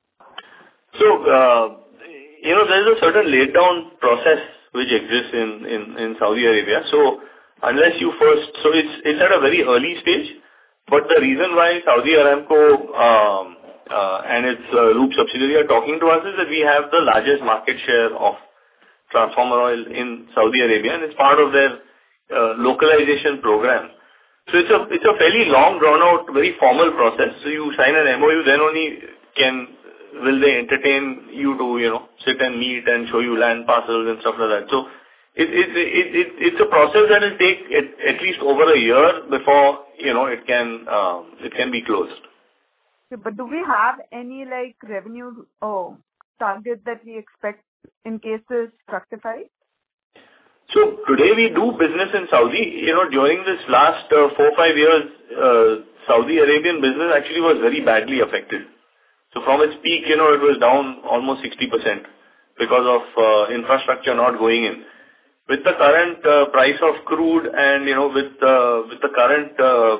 So, there's a certain laid down process which exists in Saudi Arabia. So unless you first, so it's at a very early stage, but the reason why Saudi Aramco and its Lube subsidiary are talking to us is that we have the largest market share of transformer oil in Saudi Arabia, and it's part of their localization program. So it's a fairly long, drawn out, very formal process. So you sign an MOU, then only will they entertain you to sit and meet and show you land parcels and stuff like that. So it's a process that will take at least over a year before it can be closed. But do we have any revenue target that we expect in case this fructifies? So today we do business in Saudi. During this last 4-5 years, Saudi Arabian business actually was very badly affected. So from its peak, it was down almost 60% because of infrastructure not going in. With the current price of crude and with the current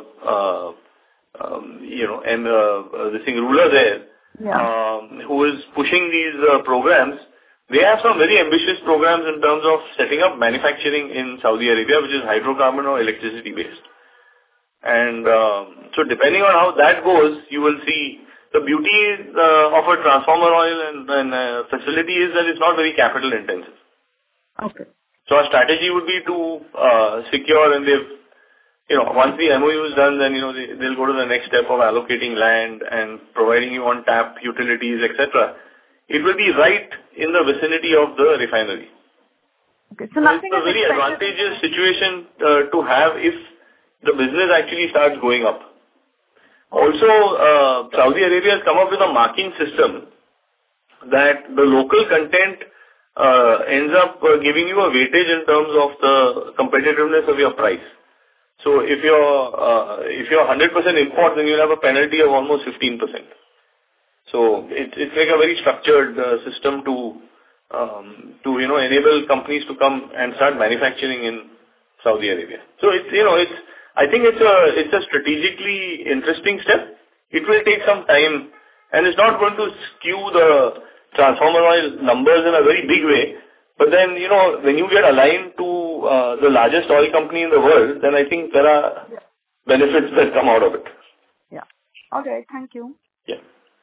ruler there, who is pushing these programs, they have some very ambitious programs in terms of setting up manufacturing in Saudi Arabia, which is hydrocarbon or electricity based. And so depending on how that goes, you will see the beauty of a transformer oil and facility is that it's not very capital intensive. Okay. So our strategy would be to secure, and once the MOU is done, then they'll go to the next step of allocating land and providing you on tap utilities, etc. It will be right in the vicinity of the refinery. Okay, so nothing it's a very advantageous situation to have if the business actually starts going up. Also, Saudi Arabia has come up with a marking system that the local content ends up giving you a weightage in terms of the competitiveness of your price. So if you're 100% import, then you'll have a penalty of almost 15%. So it's like a very structured system to enable companies to come and start manufacturing in Saudi Arabia. So I think it's a strategically interesting step. It will take some time, and it's not going to skew the transformer oil numbers in a very big way. But then, when you get aligned to the largest oil company in the world, then I think there are benefits that come out of it. Yeah. Okay, thank you. Yeah.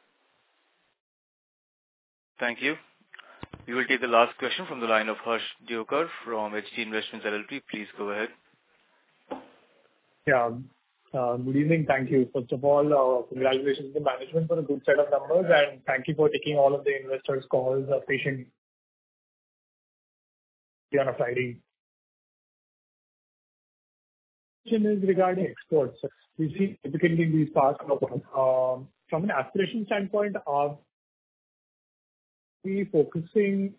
Thank you. We will take the last question from the line of Harsh Diokar from HT Investments LLP. Please go ahead. Yeah. Good evening. Thank you. First of all, congratulations to the management for a good set of numbers, and thank you for taking all of the investors' calls patiently on a Friday. Question is regarding exports. We see significantly in these past from an aspiration standpoint, are we focusing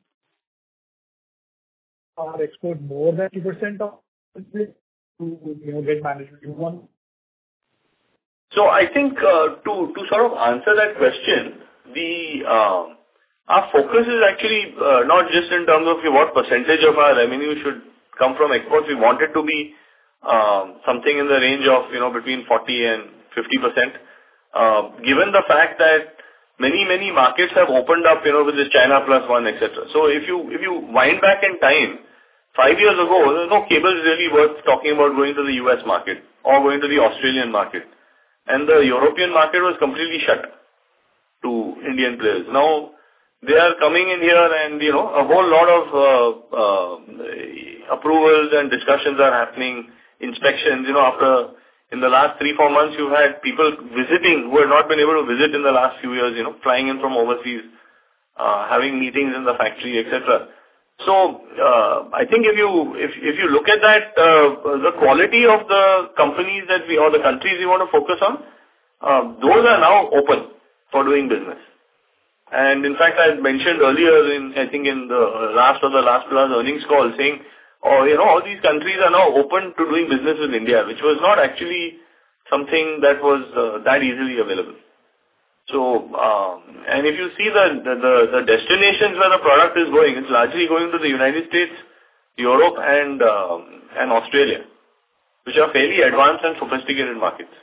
our export more than 2% of this to get management you want? So I think to sort of answer that question, our focus is actually not just in terms of what percentage of our revenue should come from exports. We want it to be something in the range of between 40 and 50%. Given the fact that many markets have opened up with this China Plus One, etc. So if you wind back in time, 5 years ago, there was no cables really worth talking about going to the US market or going to the Australian market. And the European market was completely shut to Indian players. Now, they are coming in here and, a whole lot of approvals and discussions are happening, inspections, after, in the last 3-4 months, you've had people visiting who had not been able to visit in the last few years, flying in from overseas, having meetings in the factory, etc. So, I think if you look at that, the quality of the companies or the countries we want to focus on, those are now open for doing business. And in fact, I had mentioned earlier in the last plus earnings call, saying, all these countries are now open to doing business with India, which was not actually something that was that easily available. So, and if you see the destinations where the product is going, it's largely going to the United States, Europe, and Australia, which are fairly advanced and sophisticated markets.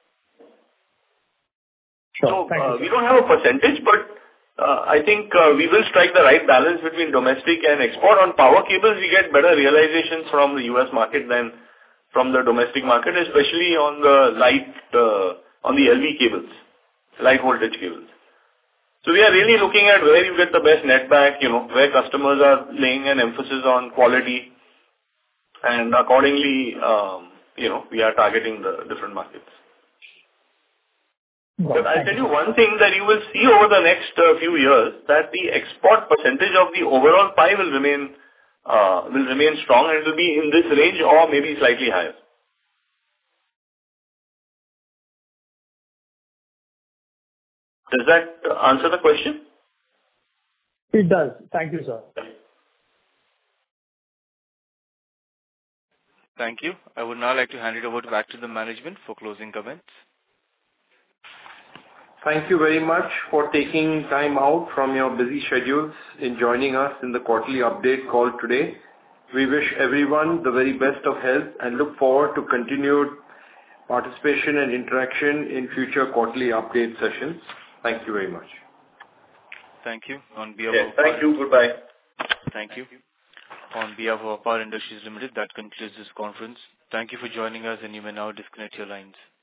Sure. So, we don't have a percentage, but I think we will strike the right balance between domestic and export. On power cables, we get better realizations from the US market than from the domestic market, especially on the on the LV cables, light voltage cables. So we are really looking at where you get the best net back, where customers are laying an emphasis on quality, and accordingly, we are targeting the different markets. But I'll tell you one thing that you will see over the next few years, that the export percentage of the overall pie will remain strong, and it will be in this range or maybe slightly higher. Does that answer the question? It does. Thank you, sir. Thank you. I would now like to hand it over back to the management for closing comments. Thank you very much for taking time out from your busy schedules in joining us in the quarterly update call today. We wish everyone the very best of health and look forward to continued participation and interaction in future quarterly update sessions. Thank you very much. Thank you. On behalf of thank you. Goodbye. Thank you. On behalf of APAR Industries Limited, that concludes this conference. Thank you for joining us, and you may now disconnect your lines.